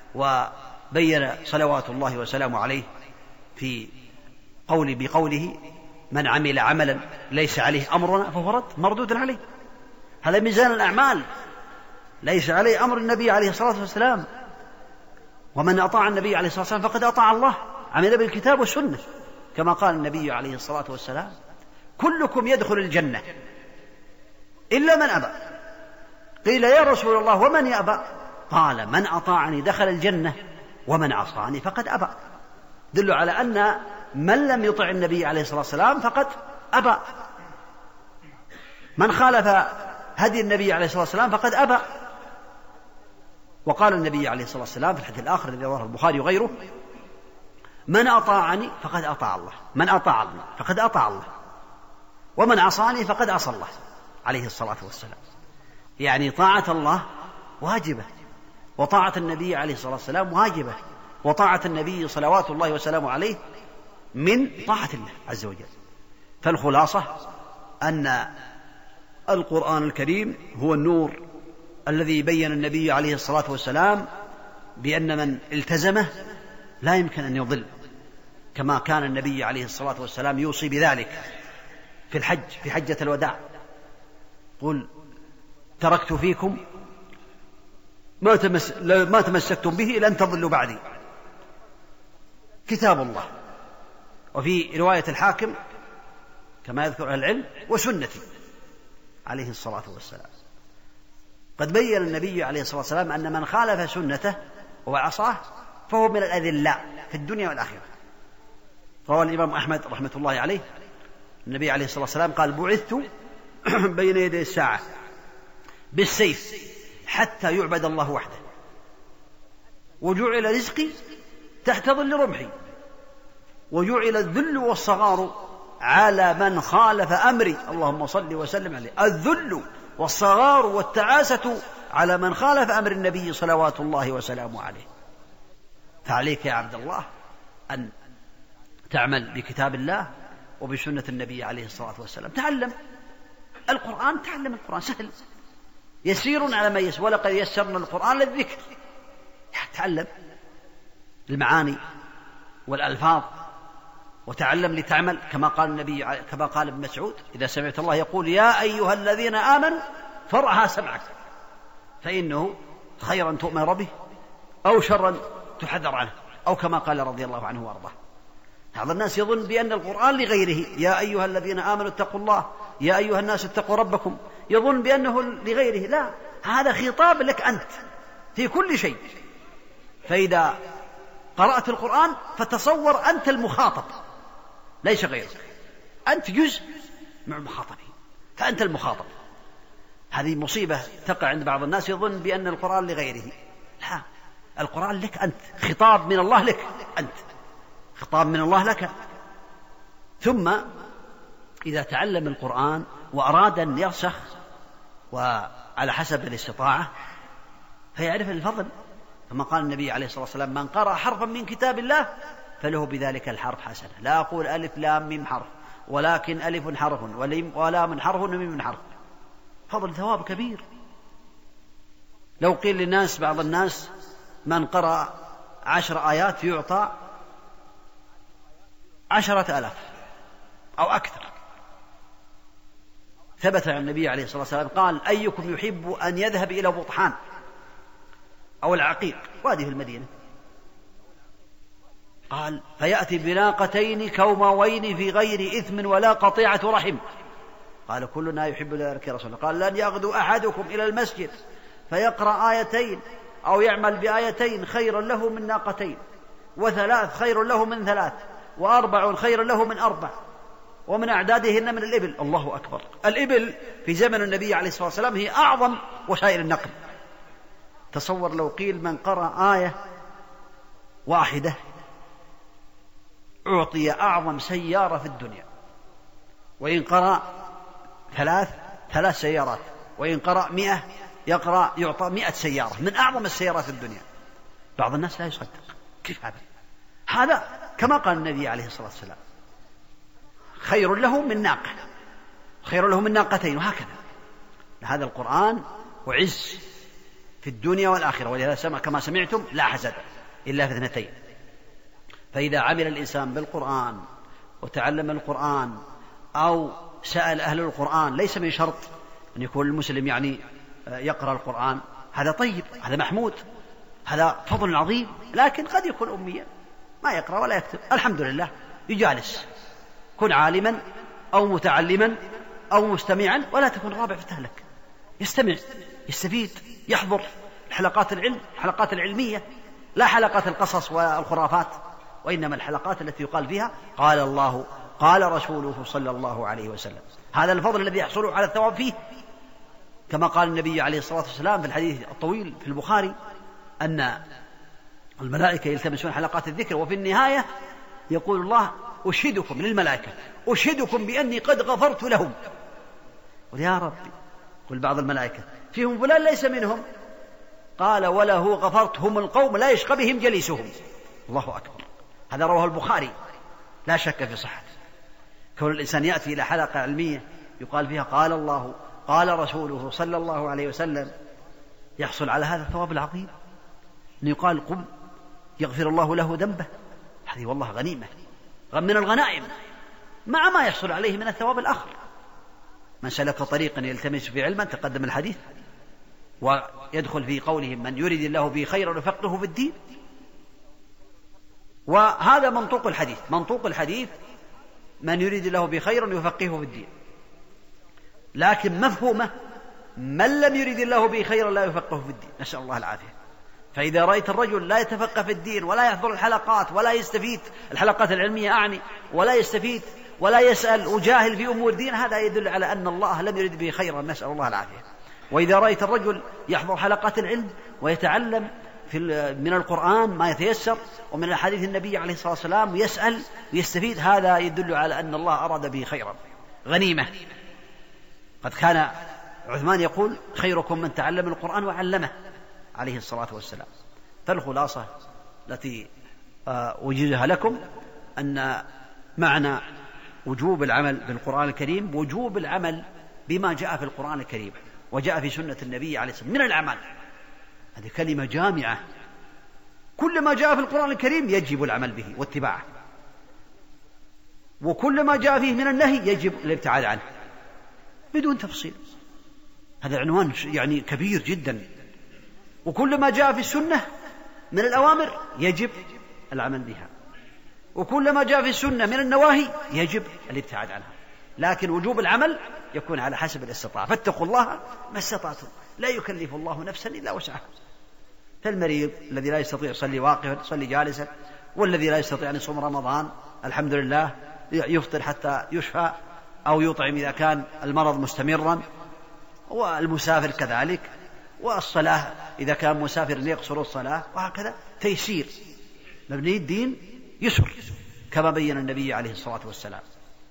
وبين صلوات الله وسلامه عليه في قول بقوله: من عمل عملا ليس عليه أمرنا فهو رد مردود عليه. هذا ميزان الأعمال، ليس عليه أمر النبي عليه الصلاة والسلام. ومن أطاع النبي عليه الصلاة والسلام فقد أطاع الله، عمل بالكتاب والسنة، كما قال النبي عليه الصلاة والسلام: كلكم يدخل الجنة إلا من أبى. قيل يا رسول الله ومن يأبى؟ قال من أطاعني دخل الجنة ومن عصاني فقد أبى. دل على أن من لم يطع النبي عليه الصلاة والسلام فقد أبى، من خالف هدي النبي عليه الصلاة والسلام فقد أبى. وقال النبي عليه الصلاة والسلام في الحديث الآخر الذي رواه البخاري وغيره: من أطاعني فقد أطاع الله، من أطاعني فقد أطاع الله، ومن عصاني فقد عصى الله عليه الصلاة والسلام. يعني طاعة الله واجبة، وطاعة النبي عليه الصلاة والسلام واجبة، وطاعة النبي صلوات الله وسلامه عليه من طاعة الله عز وجل. فالخلاصة أن القرآن الكريم هو النور الذي بين النبي عليه الصلاة والسلام بأن من التزمه لا يمكن أن يضل، كما كان النبي عليه الصلاة والسلام يوصي بذلك في الحج، في حجة الوداع: قل تركت فيكم ما, تمس... ما تمسكتم به لن تضلوا بعدي، كتاب الله. وفي رواية الحاكم كما يذكر العلم: وسنتي عليه الصلاة والسلام. قد بين النبي عليه الصلاة والسلام أن من خالف سنته وعصاه فهو من الأذلاء في الدنيا والآخرة. روى الإمام أحمد رحمة الله عليه: النبي عليه الصلاة والسلام قال: بعثت بين يدي الساعة بالسيف حتى يعبد الله وحده، وجعل رزقي تحت ظل رمحي، وجعل الذل والصغار على من خالف أمري. اللهم صل وسلم عليه. الذل والصغار والتعاسة على من خالف أمر النبي صلوات الله وسلامه عليه. فعليك يا عبد الله أن تعمل بكتاب الله وبسنة النبي عليه الصلاة والسلام. تعلم القرآن، تعلم القرآن، سهل يسير على ما يسر، ولقد يسرنا القرآن للذكر. تعلم المعاني والألفاظ وتعلم لتعمل، كما قال النبي، كما قال ابن مسعود: إذا سمعت الله يقول يا أيها الذين آمنوا فرعها سمعك، فإنه خيرا تؤمر به أو شرا تحذر عنه، أو كما قال رضي الله عنه وارضاه. بعض الناس يظن بأن القرآن لغيره: يا أيها الذين آمنوا اتقوا الله، يا أيها الناس اتقوا ربكم، يظن بأنه لغيره. لا، هذا خطاب لك أنت في كل شيء. فإذا قرأت القرآن فتصور أنت المخاطب ليس غيرك، أنت جزء مع المخاطبين، فأنت المخاطب. هذه مصيبة تقع عند بعض الناس، يظن بأن القرآن لغيره. لا، القرآن لك أنت، خطاب من الله لك أنت، خطاب من الله لك. ثم إذا تعلم القرآن وأراد أن يرسخ وعلى حسب الاستطاعة فيعرف الفضل، كما قال النبي عليه الصلاة والسلام: من قرأ حرفا من كتاب الله فله بذلك الحرف حسنة. لا أقول ألف لام ميم حرف، ولكن ألف حرف ولام حرف وميم حرف. فضل ثواب كبير. لو قيل للناس، بعض الناس من قرأ عشر آيات يعطى عشرة ألاف أو أكثر. ثبت عن النبي عليه الصلاة والسلام قال: أيكم يحب أن يذهب إلى بطحان أو العقيق، وادي في المدينة، قال فيأتي بناقتين كوموين في غير إثم ولا قطيعة رحم. قال: كلنا يحب ذلك يا رسول الله. قال: لن يغدو أحدكم إلى المسجد فيقرأ آيتين أو يعمل بآيتين خيرا له من ناقتين، وثلاث خير له من ثلاث، وأربع خير له من أربع، ومن أعدادهن من الإبل. الله أكبر. الإبل في زمن النبي عليه الصلاة والسلام هي أعظم وسائل النقل. تصور لو قيل من قرأ آية واحدة أعطي أعظم سيارة في الدنيا، وإن قرأ ثلاث ثلاث سيارات، وإن قرأ مئة يقرأ يعطى مئة سيارة من أعظم السيارات في الدنيا. بعض الناس لا يصدق. كيف هذا؟ هذا كما قال النبي عليه الصلاة والسلام: خير له من ناقة، خير له من ناقتين، وهكذا. هذا القرآن وعز في الدنيا والآخرة. ولهذا سمع كما سمعتم: لا حسد إلا في اثنتين. فإذا عمل الإنسان بالقرآن وتعلم القرآن أو سأل أهل القرآن، ليس من شرط أن يكون المسلم يعني يقرأ القرآن، هذا طيب، هذا محمود، هذا فضل عظيم. لكن قد يكون أميا ما يقرأ ولا يكتب، الحمد لله، يجالس. كن عالما أو متعلما أو مستمعا، ولا تكن رابع فتهلك. يستمع يستفيد، يحضر حلقات العلم، حلقات العلمية، لا حلقات القصص والخرافات، وإنما الحلقات التي يقال فيها قال الله قال رسوله صلى الله عليه وسلم. هذا الفضل الذي يحصل على الثواب فيه، كما قال النبي عليه الصلاة والسلام في الحديث الطويل في البخاري أن الملائكة يلتمسون حلقات الذكر، وفي النهاية يقول الله أشهدكم للملائكة أشهدكم بأني قد غفرت لهم. قل يا ربي، قل بعض الملائكة فيهم فلان ليس منهم، قال وله غفرت، هم القوم لا يشقى بهم جليسهم. الله أكبر. هذا رواه البخاري لا شك في صحته. كون الإنسان يأتي إلى حلقة علمية يقال فيها قال الله قال رسوله صلى الله عليه وسلم، يحصل على هذا الثواب العظيم، أن يقال قم يغفر الله له ذنبه. هذه والله غنيمة من الغنائم، مع ما يحصل عليه من الثواب الآخر. من سلك طريقا يلتمس في علما، تقدم الحديث، ويدخل في قولهم من يريد الله به خيرا يفقهه في الدين. وهذا منطوق الحديث، منطوق الحديث من يريد الله به خيرا يفقهه في الدين، لكن مفهومه من لم يريد الله به خيرا لا يفقهه في الدين، نسأل الله العافية. فإذا رأيت الرجل لا يتفقه في الدين ولا يحضر الحلقات ولا يستفيد، الحلقات العلمية أعني، ولا يستفيد ولا يسأل وجاهل في أمور دين، هذا يدل على أن الله لم يريد به خيرا، نسأل الله العافية. وإذا رأيت الرجل يحضر حلقات العلم ويتعلم في من القرآن ما يتيسر ومن حديث النبي عليه الصلاة والسلام ويسأل ويستفيد، هذا يدل على أن الله أراد به خيرا، غنيمة. قد كان عثمان يقول خيركم من تعلم القرآن وعلمه عليه الصلاة والسلام. فالخلاصة التي أوجزها لكم أن معنى وجوب العمل بالقرآن الكريم وجوب العمل بما جاء في القرآن الكريم وجاء في سنة النبي عليه الصلاة والسلام من الأعمال. هذه كلمة جامعة، كل ما جاء في القرآن الكريم يجب العمل به واتباعه، وكل ما جاء فيه من النهي يجب الابتعاد عنه بدون تفصيل. هذا عنوان يعني كبير جدا. وكل ما جاء في السنة من الأوامر يجب العمل بها، وكل ما جاء في السنة من النواهي يجب الابتعاد عنها. لكن وجوب العمل يكون على حسب الاستطاعة، فاتقوا الله ما استطعتم، لا يكلف الله نفسا إلا وسعها. فالمريض الذي لا يستطيع يصلي واقفا يصلي جالسا، والذي لا يستطيع أن يصوم رمضان الحمد لله يفطر حتى يشفى، أو يطعم إذا كان المرض مستمرا، والمسافر كذلك، والصلاة إذا كان مسافر يقصر الصلاة، وهكذا تيسير. مبني الدين يسر كما بين النبي عليه الصلاة والسلام.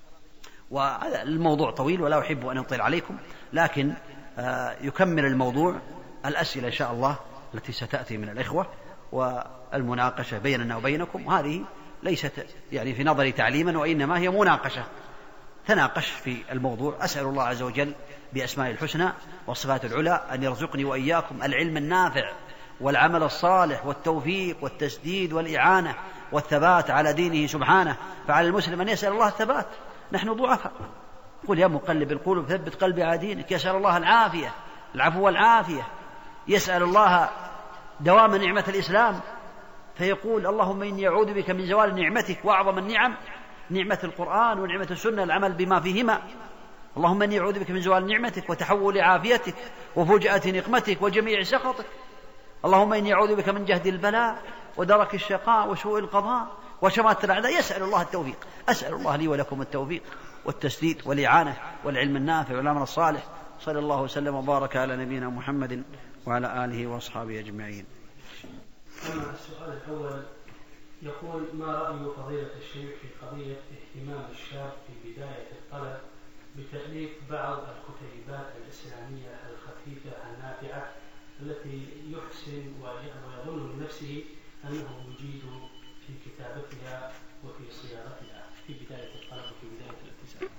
وهذا الموضوع طويل ولا أحب أن أطيل عليكم، لكن يكمل الموضوع الأسئلة إن شاء الله التي ستأتي من الإخوة والمناقشة بيننا وبينكم. وهذه ليست يعني في نظري تعليما، وإنما هي مناقشة، تناقش في الموضوع. أسأل الله عز وجل بأسماء الحسنى والصفات العلى أن يرزقني وإياكم العلم النافع والعمل الصالح والتوفيق والتسديد والإعانة والثبات على دينه سبحانه. فعلى المسلم أن يسأل الله الثبات، نحن ضعفاء. قل يا مقلب القلوب ثبت قلبي على دينك. يسأل الله العافية، العفو والعافية، يسأل الله دوام نعمة الإسلام، فيقول اللهم إني أعوذ بك من زوال نعمتك، وأعظم النعم نعمة القرآن ونعمة السنة العمل بما فيهما. اللهم إني أعوذ بك من زوال نعمتك وتحول عافيتك وفجأة نقمتك وجميع سخطك. اللهم إني أعوذ بك من جهد البلاء ودرك الشقاء وسوء القضاء وشماتة الأعداء. يسأل الله التوفيق. أسأل الله لي ولكم التوفيق والتسديد والإعانة والعلم النافع والعمل الصالح. صلى الله وسلم وبارك على نبينا محمد وعلى آله وأصحابه أجمعين. أما السؤال الأول يقول: ما رأي فضيلة الشيخ في قضية اهتمام الشاب في بداية الطلب بتأليف بعض الكتيبات الإسلامية الخفيفة النافعة التي يحسن ويظن لنفسه أنه يجيد في كتابتها وفي صياغتها في بداية الطلب وفي بداية الابتسام؟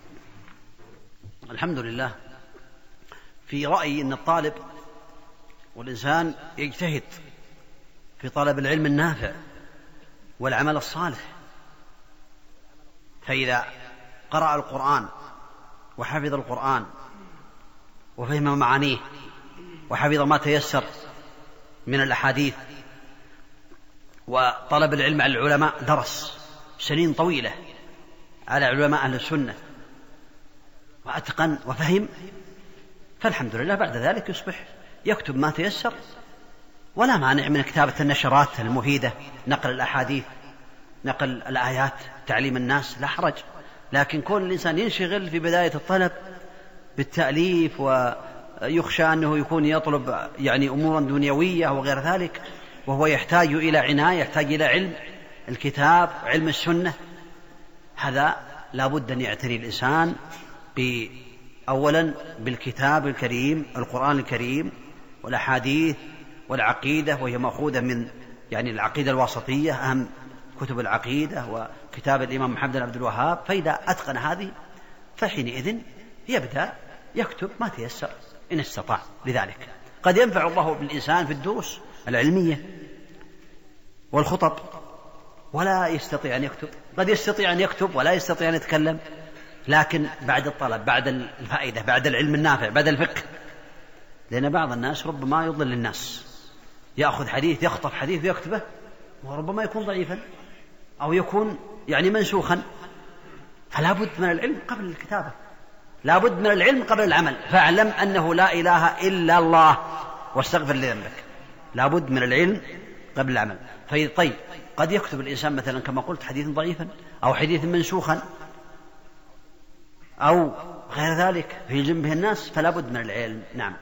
الحمد لله. في رأيي أن الطالب والإنسان يجتهد في طلب العلم النافع والعمل الصالح، فإذا قرأ القرآن وحفظ القرآن وفهم معانيه وحفظ ما تيسر من الأحاديث وطلب العلم على العلماء، درس سنين طويلة على علماء أهل السنة وأتقن وفهم، فالحمد لله بعد ذلك يصبح يكتب ما تيسر، ولا مانع من كتابة النشرات المفيدة، نقل الأحاديث، نقل الآيات، تعليم الناس، لا حرج. لكن كون الإنسان ينشغل في بداية الطلب بالتأليف ويخشى أنه يكون يطلب يعني أمورا دنيوية وغير ذلك، وهو يحتاج إلى عناية، يحتاج إلى علم الكتاب، علم السنة، هذا لا بد أن يعتني الإنسان أولا بالكتاب الكريم، القرآن الكريم، والأحاديث، والعقيدة، وهي مأخوذة من يعني العقيدة الواسطية، أهم كتب العقيدة، وكتاب الإمام محمد بن عبد الوهاب. فإذا أتقن هذه فحينئذ يبدأ يكتب ما تيسر إن استطاع. لذلك قد ينفع الله بالإنسان في الدروس العلمية والخطب ولا يستطيع أن يكتب، قد يستطيع أن يكتب ولا يستطيع أن يتكلم، لكن بعد الطلب، بعد الفائدة، بعد العلم النافع، بعد الفقه. لأن بعض الناس ربما يضل الناس، يأخذ حديث، يخطف حديث ويكتبه، وربما يكون ضعيفا أو يكون يعني منسوخا. فلا بد من العلم قبل الكتابة، لا بد من العلم قبل العمل. فاعلم أنه لا إله إلا الله واستغفر لذنبك. لا بد من العلم قبل العمل. طيب قد يكتب الإنسان مثلا كما قلت حديث ضعيفا أو حديث منسوخا أو غير ذلك في جنبه الناس، فلا بد من العلم. نعم.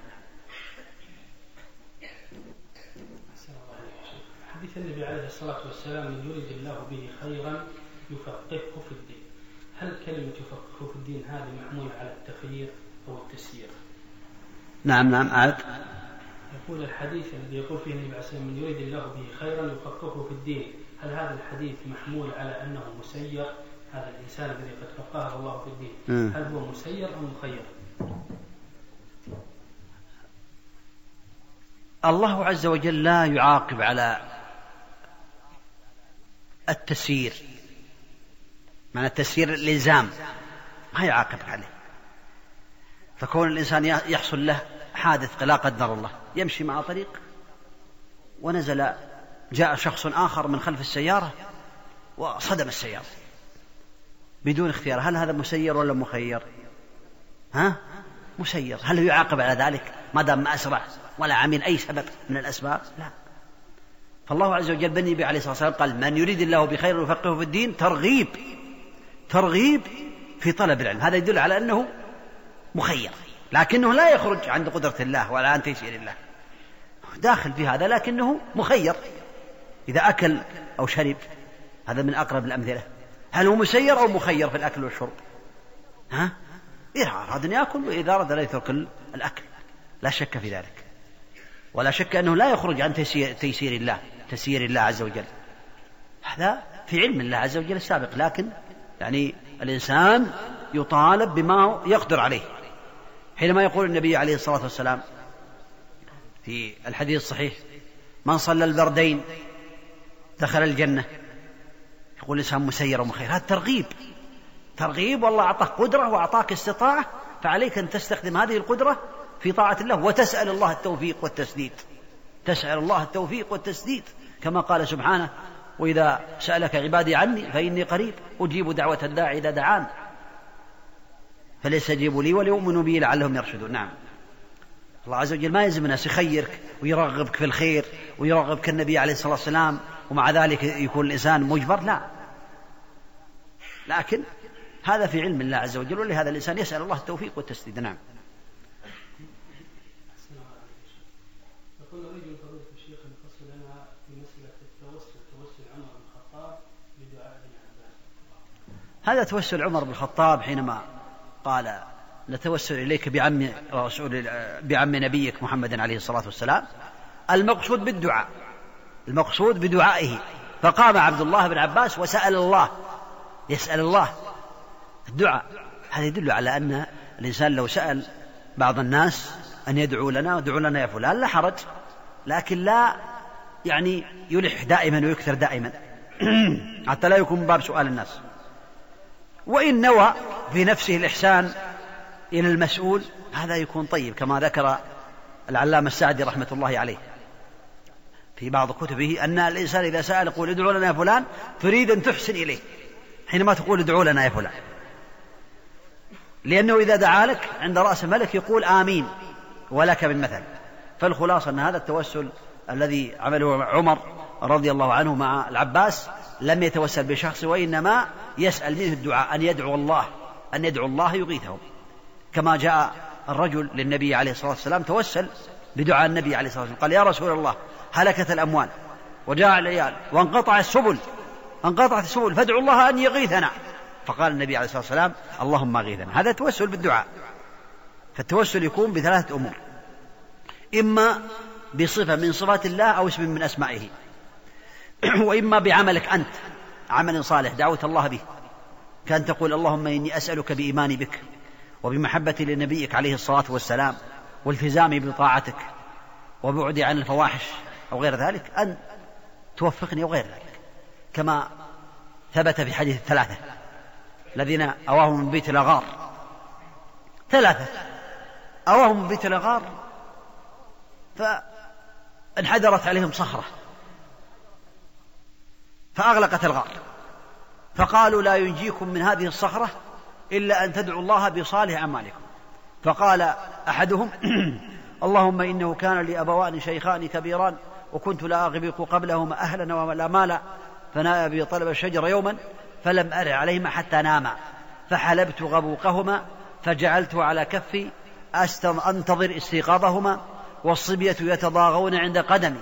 حديث النبي عليه الصلاة والسلام: من يريد الله به خيرا يفقهه في الدين. هل كلمة يفقهه في الدين هذه محمولة على التخيير أو التسيير؟ نعم نعم عاد. يقول الحديث الذي يقول فيه النبي عليه الصلاة والسلام: من يريد الله به خيرا يفقهه في الدين، هل هذا الحديث محمول على أنه مسير؟ هذا الإنسان الذي قد فقهه الله في الدين م. هل هو مسير أو مخير؟ الله عز وجل لا يعاقب على التسيير، معنى التسيير الإلزام، ما يعاقب عليه. فكون الإنسان يحصل له حادث لا قدر الله، يمشي مع طريق ونزل، جاء شخص آخر من خلف السيارة وصدم السيارة بدون اختيار، هل هذا مسير ولا مخير؟ ها؟ مسير. هل يعاقب على ذلك ما دام ما أسرع ولا عمل أي سبب من الأسباب؟ لا. فالله عز وجل بالنبي عليه الصلاة والسلام قال: من يريد الله بخير يفقهه في الدين، ترغيب ترغيب في طلب العلم. هذا يدل على أنه مخير، لكنه لا يخرج عند قدرة الله ولا عن تيسير الله، داخل في هذا لكنه مخير. إذا أكل أو شرب، هذا من أقرب الأمثلة. هل هو مسير أو مخير في الأكل والشرب؟ ها؟ إذا أراد أن يأكل وإذا أراد لا يترك الأكل، لا شك في ذلك، ولا شك أنه لا يخرج عن تيسير, تيسير الله تسيير الله عز وجل. هذا في علم الله عز وجل السابق، لكن يعني الإنسان يطالب بما يقدر عليه. حينما يقول النبي عليه الصلاة والسلام في الحديث الصحيح: من صلى البردين دخل الجنة، يقول الإنسان مسير ومخير. هذا ترغيب ترغيب والله أعطاك قدرة وأعطاك استطاعة، فعليك أن تستخدم هذه القدرة في طاعة الله، وتسأل الله التوفيق والتسديد. تسأل الله التوفيق والتسديد، كما قال سبحانه: وإذا سألك عبادي عني فإني قريب أجيب دعوة الداعي إذا دعان فليستجيبوا لي وليؤمنوا بي لعلهم يرشدون. نعم. الله عز وجل ما يلزم الناس يخيرك ويرغبك في الخير ويرغبك النبي عليه الصلاة والسلام ومع ذلك يكون الإنسان مجبر، لا، لكن هذا في علم الله عز وجل، ولهذا الإنسان يسأل الله التوفيق والتسديد. نعم. يقول رجل فضيلة الشيخ أن يفصل لنا في مسألة التوسل، توسل عمر بن الخطاب بدعاء ابن عباس. هذا توسل عمر بن الخطاب حينما قال: نتوسل إليك بعم رسول بعم نبيك محمد عليه الصلاة والسلام. المقصود بالدعاء، المقصود بدعائه. فقام عبد الله بن عباس وسأل الله، يسأل الله الدعاء. هذا يدل على أن الإنسان لو سأل بعض الناس أن يدعو لنا ودعو لنا يا فلان لا حرج، لكن لا يعني يلح دائما ويكثر دائما حتى لا يكون باب سؤال الناس. وإن نوى في نفسه الإحسان إلى المسؤول هذا يكون طيب، كما ذكر العلامة السعدي رحمة الله عليه في بعض كتبه أن الإنسان إذا سأل يقول: ادعو لنا يا فلان، تريد أن تحسن إليه حينما تقول ادعو لنا يا فلان، لأنه إذا دعا لك عند رأس الملك يقول آمين ولك بالمثل، فالخلاصة أن هذا التوسل الذي عمله عمر رضي الله عنه مع العباس لم يتوسل بشخص، وإنما يسأل منه الدعاء، أن يدعو الله أن يدعو الله يغيثهم، كما جاء الرجل للنبي عليه الصلاة والسلام توسل بدعاء النبي عليه الصلاة والسلام، قال يا رسول الله هلكت الأموال وجاء العيال وانقطع السبل انقطعت السبل فادعوا الله أن يغيثنا، فقال النبي عليه الصلاة والسلام اللهم أغيثنا. هذا توسل بالدعاء. فالتوسل يكون بثلاثة أمور: إما بصفة من صفات الله أو اسم من أسمائه، وإما بعملك أنت، عمل صالح دعوت الله به، كان تقول اللهم إني أسألك بإيماني بك وبمحبتي لنبيك عليه الصلاة والسلام والتزامي بطاعتك وبعدي عن الفواحش أو غير ذلك أن توفقني وغير ذلك، كما ثبت في حديث الثلاثة الذين أواهم من بيت الأغار، ثلاثة أواهم من بيت الأغار فانحدرت عليهم صخرة فأغلقت الغار، فقالوا لا ينجيكم من هذه الصخرة إلا أن تدعوا الله بصالح أعمالكم. فقال أحدهم اللهم إنه كان لي أبوان شيخان كبيران وكنت لا أغبق قبلهما أهلا ولا مالا، فنأى بي طلب الشجر يوما فلم أرع عليهما حتى ناما، فحلبت غبوقهما فجعلت على كفي أنتظر استيقاظهما والصبية يتضاغون عند قدمي،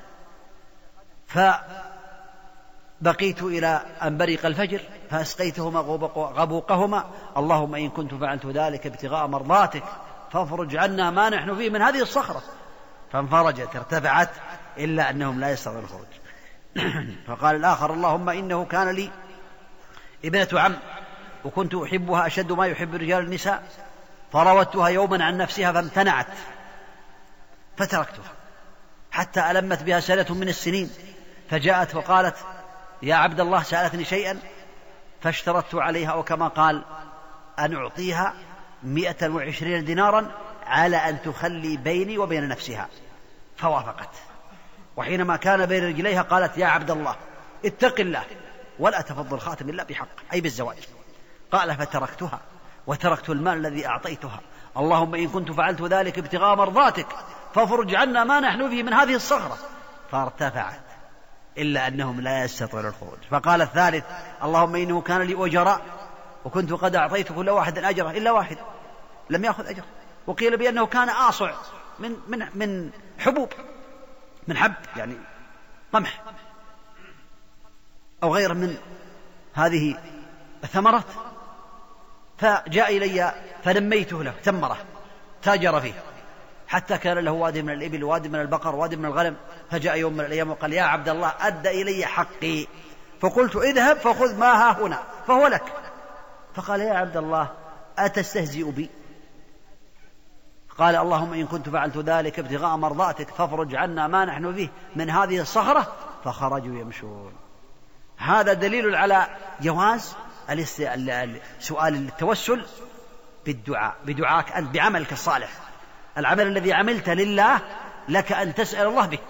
فبقيت إلى أن برق الفجر فأسقيتهما غبوقهما اللهم إن كنت فعلت ذلك ابتغاء مرضاتك فافرج عنا ما نحن فيه من هذه الصخرة، فانفرجت ارتفعت إلا أنهم لا يستطيعون الخروج. فقال الآخر اللهم إنه كان لي ابنة عم وكنت أحبها أشد ما يحب الرجال النساء، فراودتها يوما عن نفسها فامتنعت فتركتها حتى ألمت بها سنة من السنين، فجاءت وقالت يا عبد الله سألتني شيئا فاشترطت عليها، وكما قال أن أعطيها مئة وعشرين دينارا على أن تخلي بيني وبين نفسها، فوافقت. وحينما كان بين رجليها قالت يا عبد الله اتق الله ولا تفضل خاتم إلا بحق، أي بالزواج. قال فتركتها وتركت المال الذي أعطيتها، اللهم إن كنت فعلت ذلك ابتغاء مرضاتك فافرج عنا ما نحن فيه من هذه الصخرة، فارتفعت إلا أنهم لا يستطيعون الخروج. فقال الثالث اللهم إنه كان لي أجراء وكنت قد أعطيت كل واحد أجره إلا واحد لم يأخذ أجر، وقيل بأنه كان آصع من, من, من حبوب من حب يعني قمح أو غير من هذه الثمرات، فجاء إلي فنميته له ثمره تاجر فيه حتى كان له وادي من الإبل وادي من البقر وادي من الغنم، فجاء يوم من الأيام وقال يا عبد الله أدى إلي حقي، فقلت اذهب فخذ ما ها هنا فهو لك. فقال يا عبد الله أتستهزئ بي؟ قال اللهم إن كنت فعلت ذلك ابتغاء مرضاتك فافرج عنا ما نحن فيه من هذه الصخرة، فخرجوا يمشون. هذا دليل على جواز سؤال التوسل بالدعاء بدعاك أنت بعملك الصالح، العمل الذي عملت لله لك أن تسأل الله به.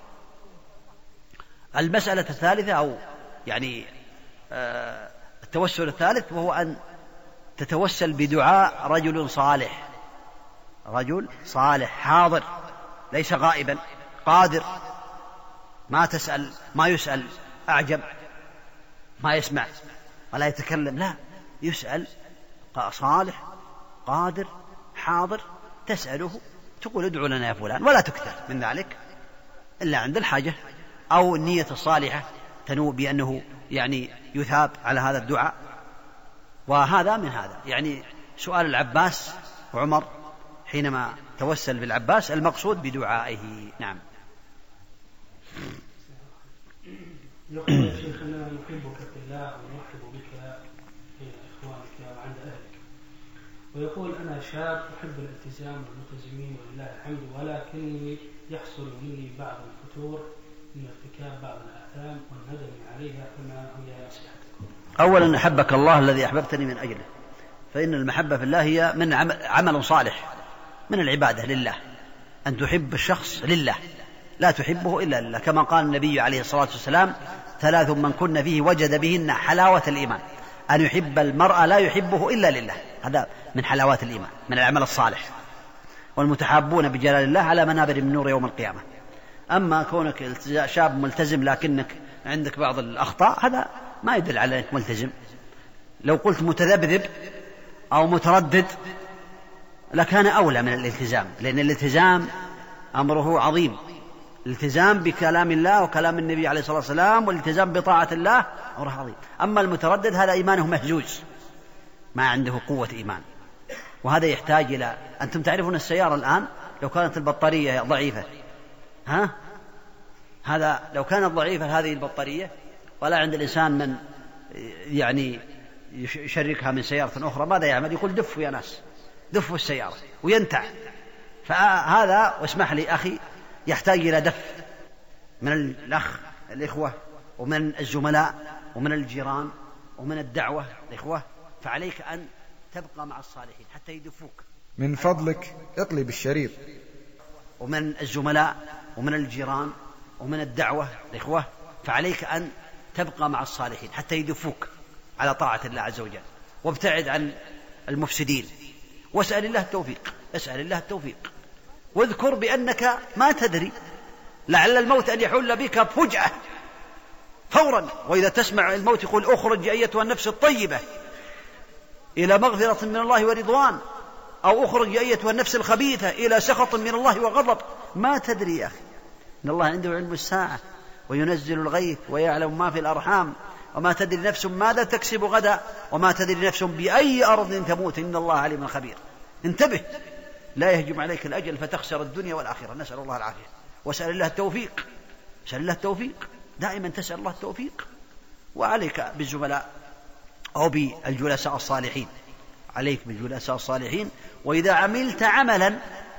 المسألة الثالثة أو يعني آه التوسل الثالث وهو أن تتوسل بدعاء رجل صالح، رجل صالح حاضر ليس غائبا قادر، ما تسأل ما يسأل أعجم ما يسمع ولا يتكلم، لا يسأل صالح قادر حاضر، تسأله تقول ادعو لنا يا فلان ولا تكثر من ذلك إلا عند الحاجة أو النية الصالحة تنوء بأنه يعني يثاب على هذا الدعاء. وهذا من هذا يعني سؤال العباس وعمر حينما توسل بالعباس المقصود بدعائه. نعم. يقول يا شيخنا نحبك في الله ونرحب بك بين إخوانك وعند أهلك، ويقول أنا شاب أحب الالتزام والملتزمين ولله الحمد، ولكنني يحصل مني بعض الفتور من ارتكاب بعض الآثام والندم عليها، فما هي نصيحتكم؟ أولا أحبك الله الذي أحببتني من أجله، فإن المحبة في الله هي من عمل صالح من العبادة لله، أن تحب الشخص لله لا تحبه إلا لله، كما قال النبي عليه الصلاة والسلام ثلاث من كن فيه وجد بهن حلاوة الإيمان، أن يحب المرء لا يحبه إلا لله، هذا من حلاوات الإيمان من العمل الصالح. والمتحابون بجلال الله على منابر من نور يوم القيامة. أما كونك شاب ملتزم لكنك عندك بعض الأخطاء هذا ما يدل على أنك ملتزم. لو قلت متذبذب أو متردد لكان أولى من الالتزام، لأن الالتزام أمره عظيم، الالتزام بكلام الله وكلام النبي عليه الصلاة والسلام والالتزام بطاعة الله أمره عظيم. أما المتردد هذا إيمانه مهزوز، ما عنده قوة إيمان، وهذا يحتاج إلى، أنتم تعرفون السيارة الآن لو كانت البطارية ضعيفة، ها هذا لو كانت ضعيفة هذه البطارية ولا عند الإنسان من يعني يشركها من سيارة أخرى، ماذا يعمل؟ يقول دفوا يا ناس، دفوا السيارة وينتع. فهذا واسمح لي أخي يحتاج إلى دف من الأخ الإخوة ومن الزملاء ومن الجيران ومن الدعوة الإخوة، فعليك أن تبقى مع الصالحين حتى يدفوك. من فضلك اقلب الشريط. ومن الزملاء ومن الجيران ومن الدعوة الإخوة، فعليك أن تبقى مع الصالحين حتى يدفوك على طاعة الله عز وجل، وابتعد عن المفسدين، واسأل الله التوفيق، اسأل الله التوفيق، واذكر بأنك ما تدري لعل الموت أن يحل بك فجأة فورا. وإذا تسمع الموت يقول أخرج أيتها النفس الطيبة إلى مغفرة من الله ورضوان، أو أخرج أيتها النفس الخبيثة إلى سخط من الله وغضب. ما تدري يا أخي، إن الله عنده علم الساعة وينزل الغيث ويعلم ما في الأرحام، وما تدري نفس ماذا تكسب غدا، وما تدري نفس بأي أرض تموت، إن الله عليم خبير. انتبه لا يهجم عليك الأجل فتخسر الدنيا والآخرة، نسأل الله العافية. واسأل الله التوفيق، اسأل الله التوفيق، دائما تسأل الله التوفيق. وعليك بالزملاء أو بالجلساء الصالحين، عليك بالجلساء الصالحين. وإذا عملت عملا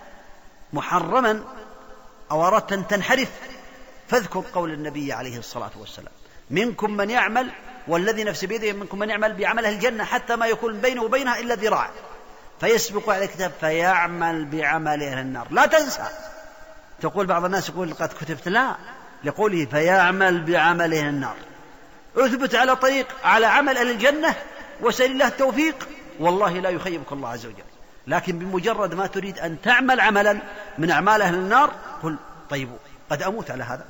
محرما أو أردت أن تنحرف فاذكر قول النبي عليه الصلاة والسلام: منكم من يعمل والذي نفس بيده، منكم من يعمل بعمل أهل الجنة حتى ما يكون بينه وبينها إلا ذراع فيسبق على الكتاب فيعمل بعمل أهل النار. لا تنسى. تقول بعض الناس يقول قد كتبت، لا، لقوله فيعمل بعمل أهل النار. اثبت على طريق على عمل أهل الجنة وسأل الله التوفيق، والله لا يخيبك الله عز وجل. لكن بمجرد ما تريد أن تعمل عملا من أعمال أهل النار قل طيب قد أموت على هذا.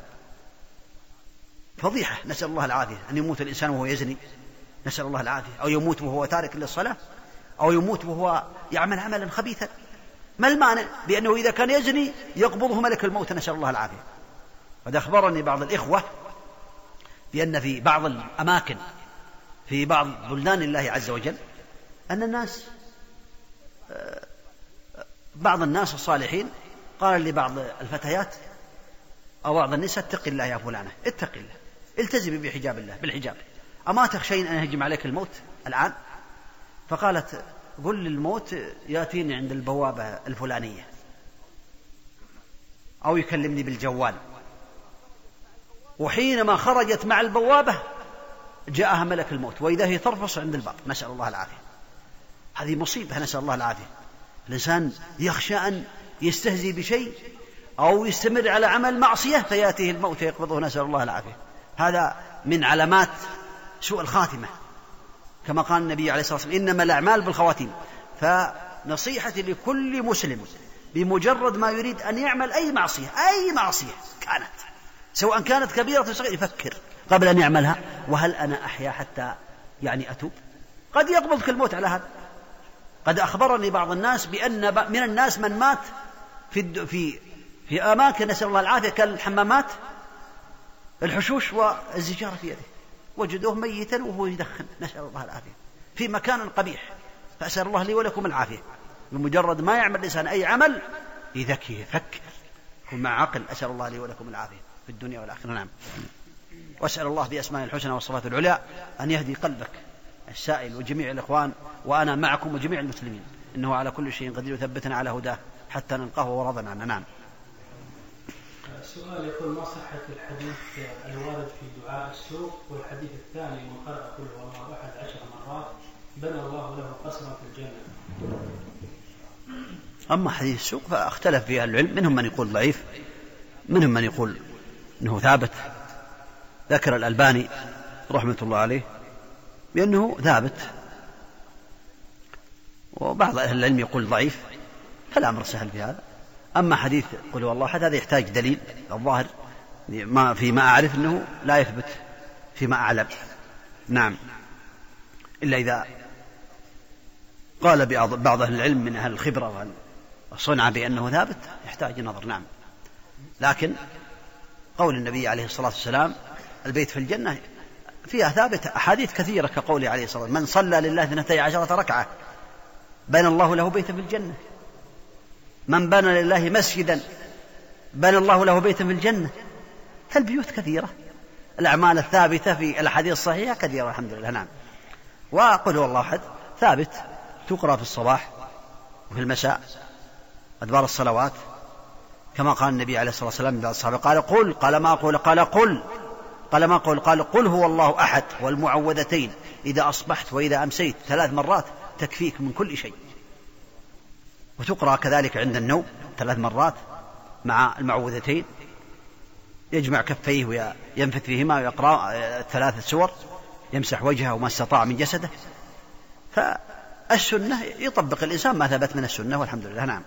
فضيحة، نسأل الله العافية، أن يموت الإنسان وهو يزني، نسأل الله العافية، أو يموت وهو تارك للصلاة، أو يموت وهو يعمل عملا خبيثا. ما المانع بأنه إذا كان يزني يقبضه ملك الموت، نسأل الله العافية. قد أخبرني بعض الإخوة بأن في بعض الأماكن في بعض بلدان الله عز وجل أن الناس بعض الناس الصالحين قال لبعض الفتيات أو بعض النساء: اتق الله يا فلانة، اتق الله، التزمي بحجاب الله بالحجاب، أما تخشين أن يهجم عليك الموت الآن؟ فقالت: قل للموت يأتيني عند البوابة الفلانية أو يكلمني بالجوال. وحينما خرجت مع البوابة جاءها ملك الموت وإذا هي ترفص عند الباب، نسأل الله العافية. هذه مصيبة، نسأل الله العافية. الإنسان يخشى أن يستهزي بشيء أو يستمر على عمل معصية فيأتيه الموت يقبضه، نسأل الله العافية. هذا من علامات سوء الخاتمة، كما قال النبي عليه الصلاة والسلام: إنما الأعمال بالخواتيم. فنصيحتي لكل مسلم بمجرد ما يريد أن يعمل أي معصية، أي معصية كانت، سواء كانت كبيرة أو صغيرة، يفكر قبل أن يعملها: وهل أنا أحيا حتى يعني أتوب؟ قد يقبضك الموت على هذا. قد أخبرني بعض الناس بأن من الناس من مات في في في أماكن نسأل الله العافية كالحمامات، الحشوش والزجارة في يده، وجدوه ميتا وهو يدخن، نسأل الله العافية، في مكان قبيح. فأسأل الله لي ولكم العافية. بمجرد ما يعمل الإنسان أي عمل يذكي، يفكر، يكون مع عقل. أسأل الله لي ولكم العافية في الدنيا والآخرة. نعم. وأسأل الله بأسماء الحسنى والصفات العلى أن يهدي قلبك السائل وجميع الإخوان، وأنا معكم وجميع المسلمين، إنه على كل شيء قدير، وثبتنا على هداه حتى نلقاه ورضا عنا. نعم. السؤال يقول: ما صحة الحديث الوارد في دعاء السوق، والحديث الثاني: من قرأ كل والله أحد عشر مرات بنى الله له قصرا في الجنة؟ أما حديث السوق فاختلف فيها العلم، منهم من يقول ضعيف، منهم من يقول إنه ثابت. ذكر الألباني رحمة الله عليه بأنه ثابت، وبعض أهل العلم يقول ضعيف. فالأمر سهل في هذا. أما حديث قل هو الله أحد هذا يحتاج دليل. الظاهر ما فيما أعرف أنه لا يثبت فيما أعلم. نعم، إلا إذا قال بعض أهل العلم من أهل الخبرة والصنعة بأنه ثابت يحتاج نظر. نعم، لكن قول النبي عليه الصلاة والسلام البيت في الجنة فيها ثابت أحاديث كثيرة، كقوله عليه الصلاة والسلام من صلى لله اثنتي عشرة ركعة بنى الله له بيتا في الجنة، من بنى لله مسجدا بنى الله له بيتا في الجنة. فالبيوت كثيرة، الأعمال الثابتة في الأحاديث الصحيحة كثيرة الحمد لله. نعم، وقل هو الله أحد ثابت تقرأ في الصباح وفي المساء أدبار الصلوات، كما قال النبي عليه الصلاة والسلام لأصحابه قال قل، قال ما أقول، قال قل، قال ما أقول، قال قل هو الله أحد والمعوذتين إذا أصبحت وإذا أمسيت ثلاث مرات تكفيك من كل شيء. وتقرأ كذلك عند النوم ثلاث مرات مع المعوذتين، يجمع كفيه وينفث فيهما ويقرأ ثلاث سور يمسح وجهه وما استطاع من جسده. فالسنة يطبق الإنسان ما ثبت من السنة والحمد لله. نعم.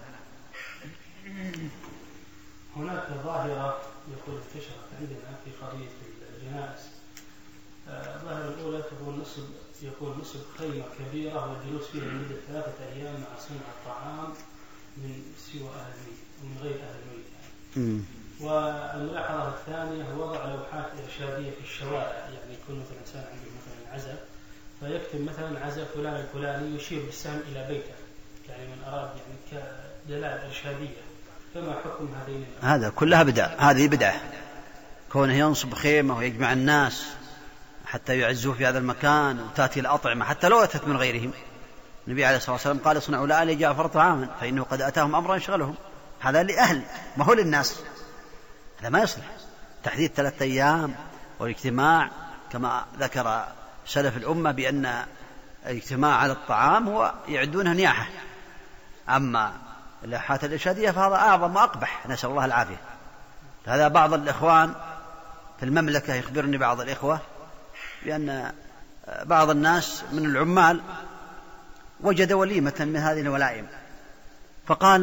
هناك ظاهرة يقول انتشرت عندنا في قضية الجنائز. الظاهرة الأولى تقول نصب يقول نصب خيمة كبيرة والجلوس فيها لمدة ثلاثة أيام مع صنع الطعام من سوى أهل الميت ومن غير أهل الميت يعني. والملاحظة الثانية هو وضع لوحات إرشادية في الشوارع، يعني يكون مثلا إنسان عنده مثلا عزاء فيكتب مثلا عزاء فلان الفلاني يشير بالسهم إلى بيته، يعني من أراد يعني كدلالة إرشادية. فما حكم هذين؟ هذا كلها بدعة، هذه بدعة كونه ينصب خيمة ويجمع الناس حتى يعزوه في هذا المكان وتأتي الأطعمة حتى لو أتت من غيرهم. النبي عليه الصلاة والسلام قال اصنعوا لآل جعفر طعاما فإنه قد أتاهم أمرا يشغلهم. هذا لأهل ما هو للناس، هذا ما يصلح. تحديد ثلاثة أيام والاجتماع كما ذكر سلف الأمة بأن الاجتماع على الطعام هو يعدونها نياحة. أما اللوحات الإرشادية فهذا أعظم وأقبح، نسأل الله العافية. هذا بعض الإخوان في المملكة يخبرني بعض الإخوة بأن بعض الناس من العمال وجد وليمة من هذه الولائم فقال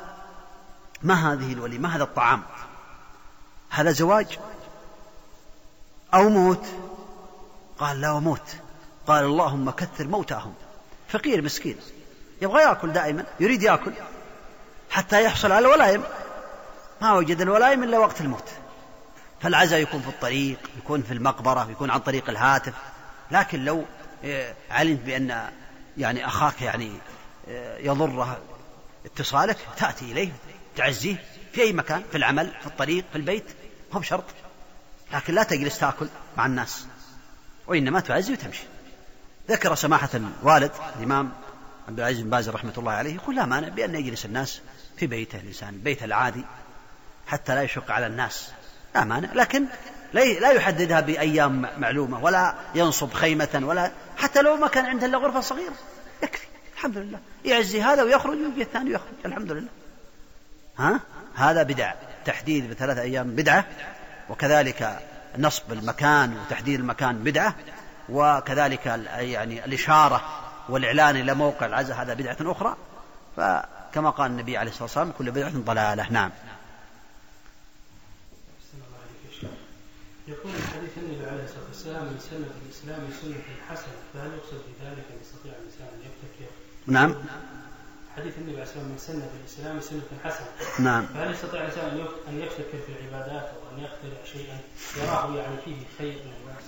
ما هذه الوليمة، هذا الطعام، هذا زواج أو موت؟ قال لا وموت. قال اللهم كثر موتاهم. فقير مسكين يبغى يأكل دائما، يريد يأكل حتى يحصل على الولائم، ما وجد الولائم إلا وقت الموت. فالعزاء يكون في الطريق، يكون في المقبرة، يكون عن طريق الهاتف. لكن لو علمت بأن يعني أخاك يعني يضره اتصالك تأتي إليه تعزيه في أي مكان، في العمل، في الطريق، في البيت، هو بشرط. لكن لا تجلس تأكل مع الناس، وإنما تعزي وتمشي. ذكر سماحة الوالد الإمام عبد العزيز بن باز رحمة الله عليه يقول لا مانع بأن يجلس الناس في بيته الإنسان بيته العادي حتى لا يشق على الناس، لا مانع، لكن لا يحددها بأيام معلومة ولا ينصب خيمة، ولا حتى لو ما كان عنده إلا غرفة صغيرة يكفي الحمد لله، يعزي هذا ويخرج ويجي الثاني ويخرج الحمد لله. ها؟ هذا بدعة، تحديد بثلاثة أيام بدعة، وكذلك نصب المكان وتحديد المكان بدعة، وكذلك يعني الإشارة والإعلان إلى موقع العزاء هذا بدعة أخرى. فكما قال النبي عليه الصلاة والسلام كل بدعة ضلالة. نعم. يقول الحديث النبي عليه الصلاة والسلام من سنة الإسلام سنة حسنة، فهل يقصد بذلك أن يستطيع الإنسان أن يبتكر؟ نعم. حديث النبي عليه الصلاة والسلام من سنة الإسلام سنة حسنة، نعم. فهل يستطيع الإنسان أن يبتكر في العبادات أو أن يخترع شيئا يراه يعني فيه خير للناس؟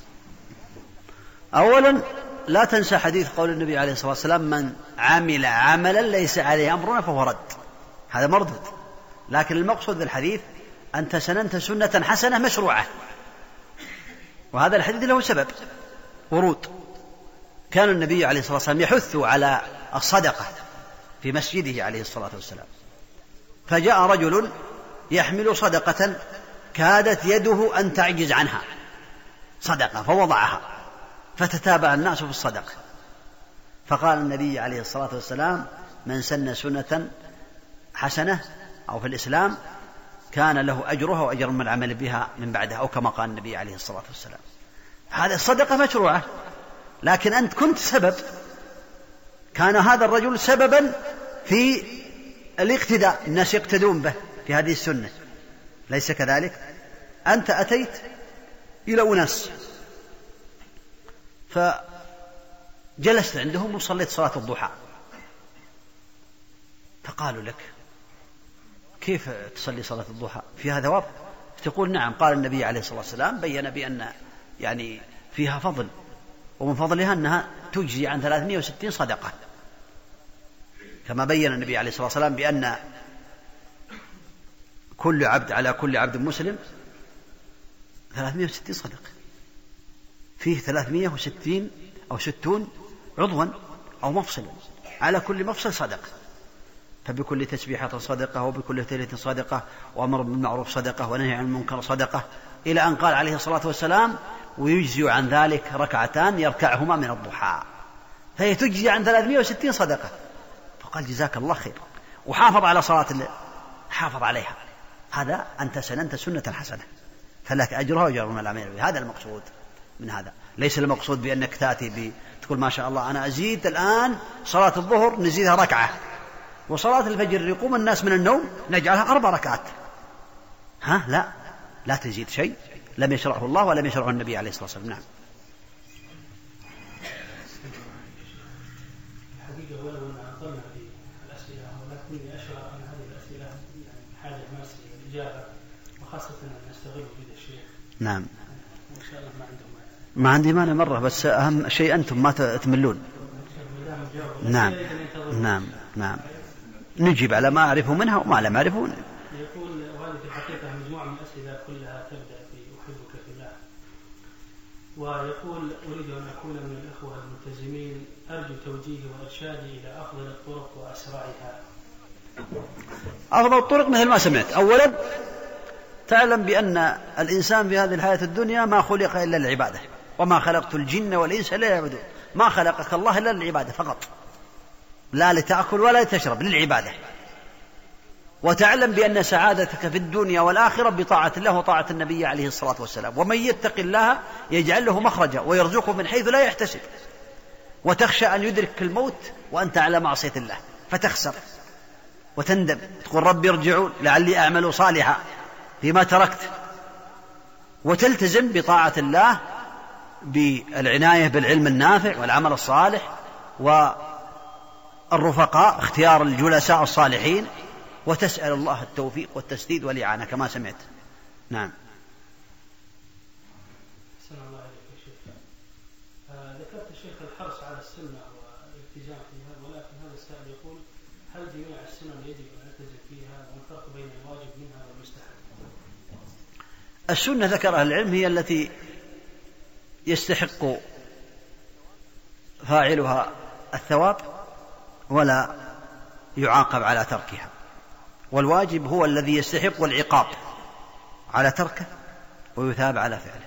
أولا لا تنسى حديث قول النبي عليه الصلاة والسلام من عمل عملا ليس عليه أمرنا فهو رد، هذا مردود. لكن المقصود بالحديث أنت سننت سنة حسنة مشروعة، وهذا الحديث له سبب ورود. كان النبي عليه الصلاة والسلام يحث على الصدقة في مسجده عليه الصلاة والسلام، فجاء رجل يحمل صدقة كادت يده أن تعجز عنها صدقة فوضعها، فتتابع الناس في الصدقة، فقال النبي عليه الصلاة والسلام من سن سنة حسنة أو في الإسلام كان له أجرها وأجر من عمل بها من بعدها، أو كما قال النبي عليه الصلاة والسلام. هذه الصدقة مشروعة، لكن أنت كنت سبب، كان هذا الرجل سببا في الاقتداء، الناس يقتدون به في هذه السنة، ليس كذلك؟ أنت أتيت إلى أناس فجلست عندهم وصليت صلاة الضحى، فقالوا لك كيف تصلي صلاة الضحى فيها ثواب؟ تقول نعم، قال النبي عليه الصلاة والسلام بيّن بأن يعني فيها فضل، ومن فضلها أنها تجزي عن ثلاثمائة وستين صدقة، كما بيّن النبي عليه الصلاة والسلام بأن كل عبد على كل عبد مسلم ثلاثمائة وستين صدقة، فيه ثلاثمائة وستين أو ستون عضوا أو مفصل، على كل مفصل صدقة، فبكل تسبيحة صدقة، وبكل تهليلة صدقة، وأمر بالمعروف صدقة، ونهي عن المنكر صدقة، إلى أن قال عليه الصلاة والسلام ويجزي عن ذلك ركعتان يركعهما من الضحى، فهي تجزي عن ثلاثمائة وستين صدقة. فقال جزاك الله خير، وحافظ على صلاة الليل، حافظ عليها، هذا أنت سننت سنة حسنة فلك أجرها وأجر من العمل بها. هذا المقصود من هذا، ليس المقصود بأنك تأتي تقول ما شاء الله أنا أزيد الآن صلاة الظهر نزيدها ركعة، وصلاة الفجر يقوم الناس من النوم نجعلها أربع ركعات، ها لا لا تزيد شيء لم يشرعه الله ولم يشرعه النبي عليه الصلاة والسلام. نعم. الحقيقة ولو أن أطلنا في الأسئلة، ولكني أشعر أن هذه الأسئلة يعني حاجة ماسة للإجابة، وخاصة أن نستغل بها الشيخ. نعم. إن شاء الله ما عندهم ما عندي مانع مرة، بس أهم شيء أنتم ما تملون. نعم نعم نعم، نجيب على ما أعرفه منها وما لم أعرفه. يقول وهذه في الحقيقة مجموعة من الأسئلة كلها تبدأ في أحبك في الله، ويقول أريد أن أكون من الأخوة الملتزمين، أرجو توجيهي وإرشادي إلى أفضل الطرق وأسرعها. أفضل الطرق مثل ما سمعت، أولا تعلم بأن الإنسان في هذه الحياة الدنيا ما خلق إلا للعبادة، وما خلقت الجن والإنس إلا ليعبدون، ما خلقك الله إلا للعبادة فقط، لا لتأكل ولا لتشرب، للعبادة. وتعلم بأن سعادتك في الدنيا والآخرة بطاعة الله وطاعة النبي عليه الصلاة والسلام، ومن يتق الله يجعل له مخرجا ويرزقه من حيث لا يحتسب، وتخشى أن يدرك الموت وأنت على معصية الله فتخسر وتندم، تقول ربي ارجعون لعلي أعمل صالحا فيما تركت، وتلتزم بطاعة الله بالعناية بالعلم النافع والعمل الصالح والرفقاء، اختيار الجلساء الصالحين، وتسأل الله التوفيق والتسديد والإعانة كما سمعت. نعم. أحسن الله عليك يا شيخ. آه ذكرت الشيخ الحرص على السنة والالتزام فيها، ولكن هذا السائل يقول هل جميع السنن يجب أن نلتزم فيها، والفرق بين الواجب منها والمستحب؟ السنة ذكر أهل العلم هي التي يستحق فاعلها الثواب ولا يعاقب على تركها، والواجب هو الذي يستحق العقاب على تركه ويثاب على فعله،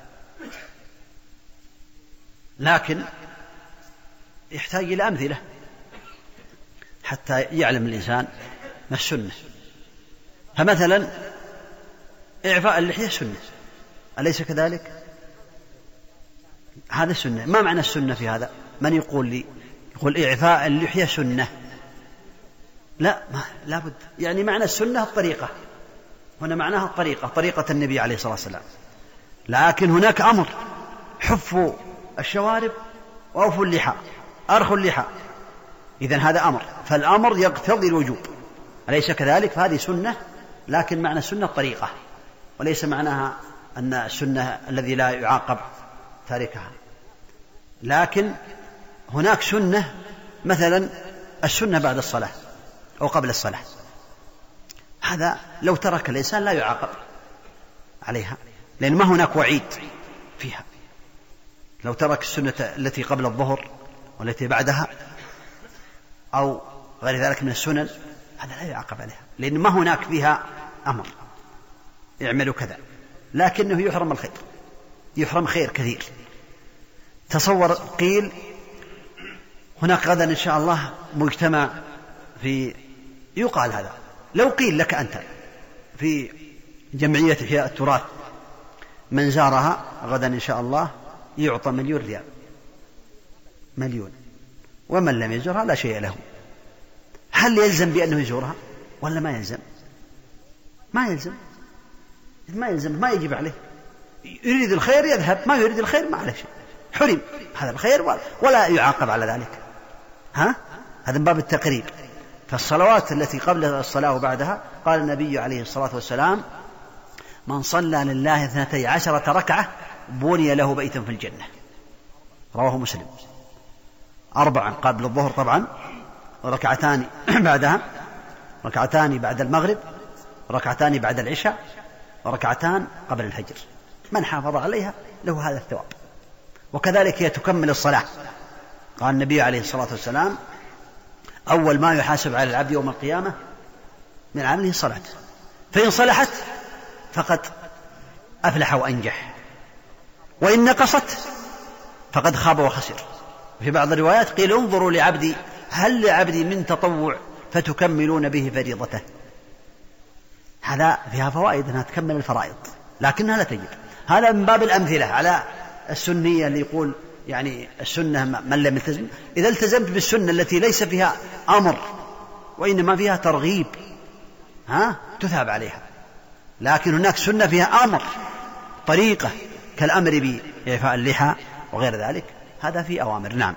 لكن يحتاج إلى أمثلة حتى يعلم الإنسان ما السنة. فمثلا إعفاء اللحية سنة، أليس كذلك؟ هذا السنة. ما معنى السنة في هذا؟ من يقول لي يقول إعفاء اللحية سنة؟ لا، ما لا بد، يعني معنى السنة الطريقة، هنا معناها الطريقة، طريقة النبي عليه الصلاة والسلام، لكن هناك أمر، حفوا الشوارب وأوفوا اللحى، أرخوا اللحى، إذن هذا أمر، فالأمر يقتضي الوجوب، أليس كذلك؟ فهذه سنة، لكن معنى السنة الطريقة، وليس معناها أن السنة الذي لا يعاقب تاركها. لكن هناك سنة، مثلا السنة بعد الصلاة أو قبل الصلاة، هذا لو ترك الإنسان لا يعاقب عليها، لأن ما هناك وعيد فيها. لو ترك السنة التي قبل الظهر والتي بعدها أو غير ذلك من السنن، هذا لا يعاقب عليها، لأن ما هناك فيها أمر يعملوا كذا، لكنه يحرم الخير، يحرم خير كثير. تصور قيل هناك غدا إن شاء الله مجتمع في، يقال هذا، لو قيل لك أنت في جمعية إحياء التراث من زارها غدا إن شاء الله يعطى مليون ريال، مليون، ومن لم يزورها لا شيء له، هل يلزم بأنه يزورها ولا ما يلزم؟ ما يلزم، ما يلزم، ما يجب عليه. يريد الخير يذهب، ما يريد الخير ما عليه شيء، حرم هذا الخير ولا يعاقب على ذلك. ها؟ هذا من باب التقريب. فالصلوات التي قبل الصلاة وبعدها قال النبي عليه الصلاة والسلام: من صلى لله اثنتي عشرة ركعة بني له بيت في الجنة. رواه مسلم. أربعا قبل الظهر طبعا، وركعتان بعدها، ركعتان بعد المغرب، ركعتان بعد العشاء، وركعتان قبل الفجر. من حافظ عليها له هذا الثواب. وكذلك هي تكمل الصلاة. قال النبي عليه الصلاة والسلام: أول ما يحاسب على العبد يوم القيامة من عمله الصلاة، فإن صلحت فقد أفلح وأنجح، وإن نقصت فقد خاب وخسر. في بعض الروايات قيل: انظروا لعبدي هل لعبدي من تطوع فتكملون به فريضته. هذا فيها فوائد أنها تكمل الفرائض، لكنها لا تجب. هذا من باب الأمثلة على السنية اللي يقول يعني السنة من لم يلتزم. إذا التزمت بالسنة التي ليس فيها أمر وإنما فيها ترغيب، ها تثاب عليها. لكن هناك سنة فيها أمر، طريقة كالأمر بإعفاء اللحى وغير ذلك، هذا في أوامر. نعم.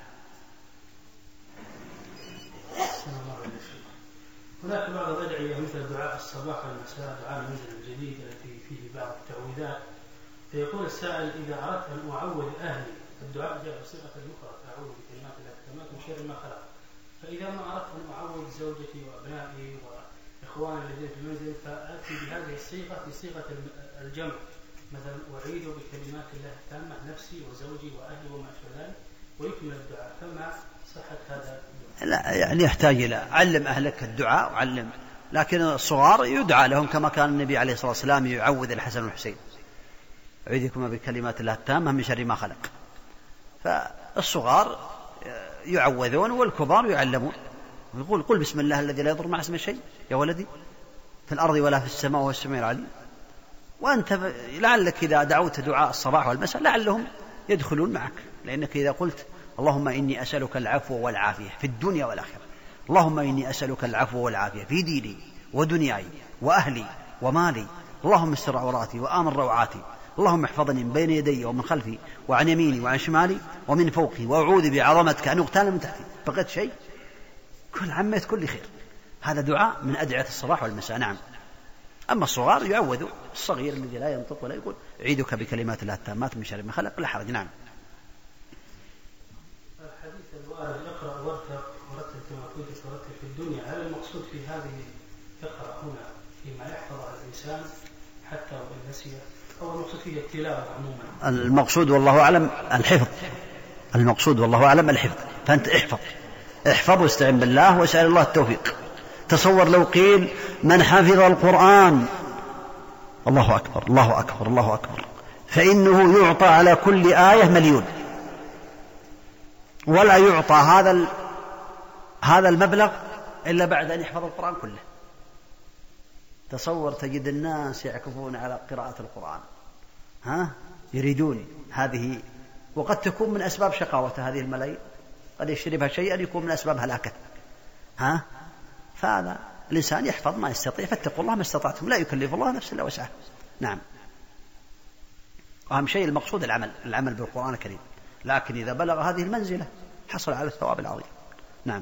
هناك بعض الأدعية مثل دعاء الصباح والمساء، دعاء المنزل الجديد التي فيه بعض التعويذات. فيقول السائل: إذا أردت أن أعوذ أهلي، الدعاء جاء بصيغة المفرد: أعوذ بكلمات الله التامات من شر ما خلق. فإذا ما أردت أن أعوذ زوجتي وأبنائي وإخواني الذين في المنزل، فأتي بهذه الصيغة في صيغة الجمع، مثلا: أعيذ بكلمات الله التامة نفسي وزوجي وأهلي وما أشبه ذلك، ويكمل الدعاء. فما صحة هذا؟ لا، يعني يحتاج إلى علم أهلك الدعاء وعلم، لكن الصغار يدعى لهم كما كان النبي عليه الصلاة والسلام يعوذ الحسن والحسين: أعيذكما بكلمات الله التامة من شر ما خلق. فالصغار يعوذون والكبار يعلمون. يقول: قل بسم الله الذي لا يضر مع اسمه شيء يا ولدي في الأرض ولا في السماء وهو السميع العليم. وأنت لعلك إذا دعوت دعاء الصباح والمساء لعلهم يدخلون معك، لأنك إذا قلت: اللهم إني أسألك العفو والعافية في الدنيا والآخرة، اللهم إني أسألك العفو والعافية في ديني ودنياي وأهلي ومالي، اللهم استر عوراتي وآمن روعاتي، اللهم احفظني من بين يدي ومن خلفي وعن يميني وعن شمالي ومن فوقي، وأعوذ بعظمتك أن أغتال من تحتي. بقيت شيء؟ كل عميت كل خير. هذا دعاء من أدعية الصباح والمساء. نعم. أما الصغار يعوذوا، الصغير الذي لا ينطق ولا يقول: أعيذك بكلمات الله التامات من شر ما خلق، لا حرج. نعم. الحديث الوارد: اقرأ وارتق ورتل كما كنت ترتل في الدنيا، هل المقصود في هذه اقرأ هنا فيما يحفظها الإنسان حتى وإن نسي، أو المقصود فيه التلاوة عموما؟ المقصود والله أعلم الحفظ، المقصود والله أعلم الحفظ. فأنت احفظ احفظ واستعن بالله واسأل الله التوفيق. تصور لو قيل: من حفظ القرآن، الله أكبر الله أكبر الله أكبر، فإنه يعطى على كل آية مليون، ولا يعطى هذا هذا المبلغ إلا بعد أن يحفظ القرآن كله. تصور تجد الناس يعكفون على قراءة القرآن، ها يريدون هذه، وقد تكون من أسباب شقاوة هذه الملايين، قد يشربها شيئا يكون من أسباب هلاكته. ها فهذا الإنسان يحفظ ما يستطيع، فاتقوا الله ما استطعتم، لا يكلف الله نفسا إلا وسعها. نعم. أهم شيء المقصود العمل العمل بالقرآن الكريم، لكن إذا بلغ هذه المنزلة حصل على الثواب العظيم. نعم.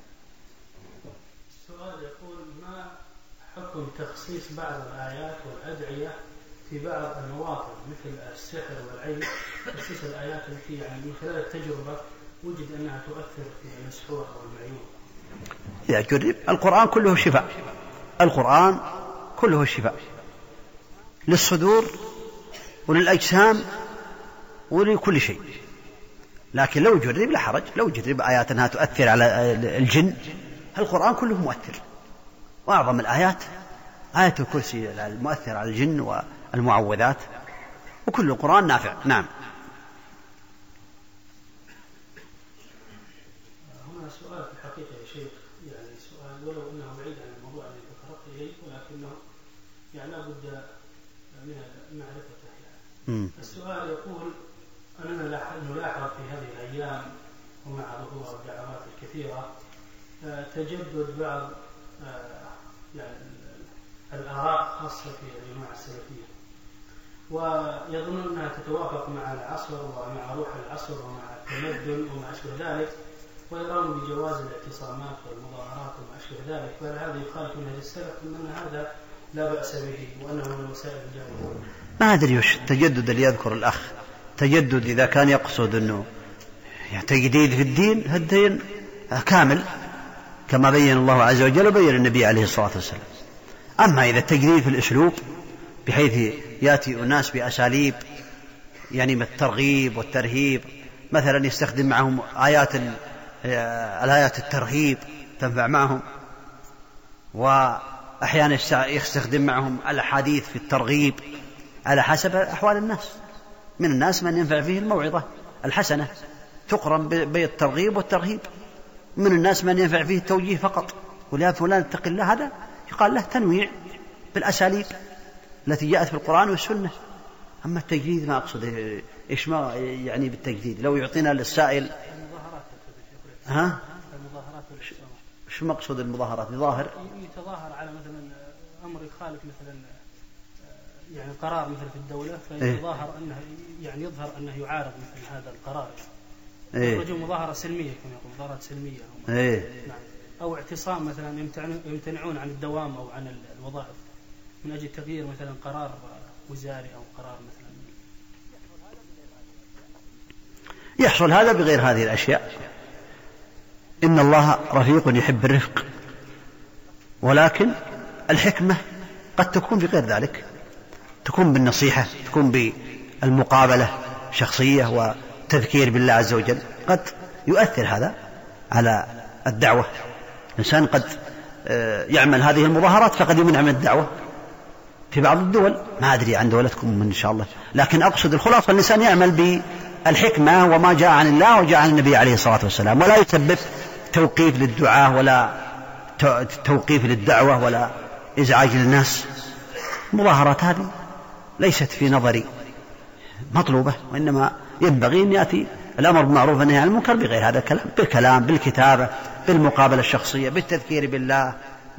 السؤال يقول: ما حكم تخصيص بعض الآيات والأدعية في بعض المواطن مثل السحر والعين، تخصيص الآيات التي يعني من خلال التجربة وجد أنها تؤثر في المسحور أو المعيون؟ يا جرب، القرآن كله شفاء، القرآن كله شفاء للصدور وللأجسام ولكل شيء. لكن لو جرب لا حرج، لو جرب آيات أنها تؤثر على الجن، القرآن كله مؤثر، وأعظم الآيات آية الكرسي المؤثر على الجن والمعوذات، وكل القرآن نافع. نعم. هنا سؤال في الحقيقة يا شيخ، يعني سؤال ولو أنه بعيد عن الموضوع الذي تطرقت إليه، ولكنه يعني لا بد من معرفته يعني. السؤال يقول: أننا نلاحظ في هذه الأيام ومع ظهور الدعوات الكثيرة تجدد بعض يعني الآراء خاصة في الجماعة السلفية، ويظنون أنها تتوافق مع العصر ومع روح العصر ومع التمدن وما أشبه ذلك، ويرون بجواز الاعتصامات والمظاهرات وما أشبه ذلك، فهذا يخالف منهج السلف أن هذا لا بأس به وأنه من الوسائل الجاهلية. ما أدري وش التجدد اللي يذكر الأخ. تجدد إذا كان يقصد أنه تجديد في الدين، الدين كامل كما بين الله عز وجل وبين النبي عليه الصلاة والسلام. أما إذا التجديد في الأسلوب بحيث يأتي الناس بأساليب يعني من الترغيب والترهيب، مثلا يستخدم معهم آيات الآيات الترهيب تنفع معهم، وأحيانا يستخدم معهم الأحاديث في الترغيب على حسب أحوال الناس. من الناس من ينفع فيه الموعظة الحسنة تقرن بين الترغيب والترهيب، من الناس من ينفع فيه التوجيه فقط، ولهذا فلان اتق الله، هذا يقال له تنويع بالأساليب التي جاءت في القرآن والسنة. أما التجديد ما أقصد إيش ما يعني بالتجديد. لو يعطينا للسائل ها المظاهرات والاعتصامات، شو مقصود المظاهرات؟ يظاهر يتظاهر على مثلا أمر يخالف مثلا يعني قرار مثل في الدولة، فيتظاهر أنه يعني يظهر أنه يعارض مثل هذا القرار، يخرجون إيه؟ مظاهرة سلمية كما يقول، مظاهرات سلمية إيه؟ نعم. أو اعتصام مثلا يمتنعون عن الدوام أو عن الوظائف من أجل تغيير مثلا قرار وزاري أو قرار مثلا. يحصل هذا بغير هذه الأشياء. إن الله رفيق يحب الرفق، ولكن الحكمة قد تكون بغير ذلك، تكون بالنصيحة، تكون بالمقابلة شخصية وتذكير بالله عز وجل. قد يؤثر هذا على الدعوة. الإنسان قد يعمل هذه المظاهرات فقد يمنع من الدعوة في بعض الدول، ما أدري عن دولتكم من إن شاء الله، لكن أقصد الخلاصة الإنسان يعمل بالحكمة وما جاء عن الله وجاء عن النبي عليه الصلاة والسلام، ولا يسبب توقيف للدعاء ولا توقيف للدعوة ولا إزعاج للناس. المظاهرات هذه ليست في نظري مطلوبة، وإنما ينبغي أن يأتي الأمر بالمعروف والنهي عن المنكر بغير هذا الكلام، بالكلام، بالكتابة، بالمقابلة الشخصية، بالتذكير بالله،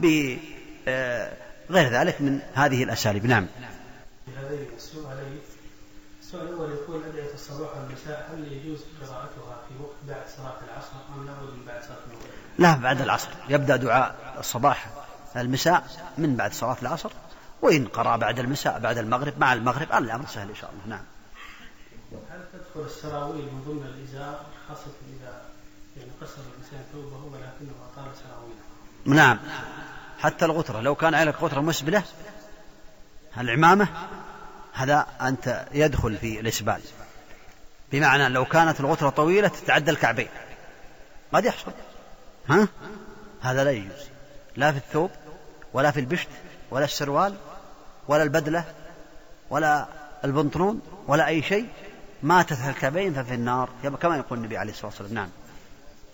بغير ذلك من هذه الأساليب. نعم. هذين السؤالين، السؤال الأول يقول أدعية الصباح والمساء هل يجوز قراءتها في وقت بعد صلاة العصر أم لابد من بعد صلاة المغرب؟ لا، بعد العصر. يبدأ دعاء الصباح المساء من بعد صلاة العصر، وإن قرأ بعد المساء بعد المغرب مع المغرب الأمر سهل إن شاء الله. نعم. هل تدخل السراويل من ضمن الإزار خاصة إذا يعني قصر الإنسان ثوبه ولكنه أطال سراويله؟ نعم، حتى الغترة لو كان عليك غترة مسبلة العمامة هذا أنت يدخل في الإسبال، بمعنى لو كانت الغترة طويلة تتعدى الكعبين قد يحصل، ها؟ هذا لا يجوز لا في الثوب ولا في البشت ولا السروال ولا البدلة ولا البنطلون ولا أي شيء ما تتعدى الكعبين ففي النار كما يقول النبي عليه الصلاة والسلام. نعم.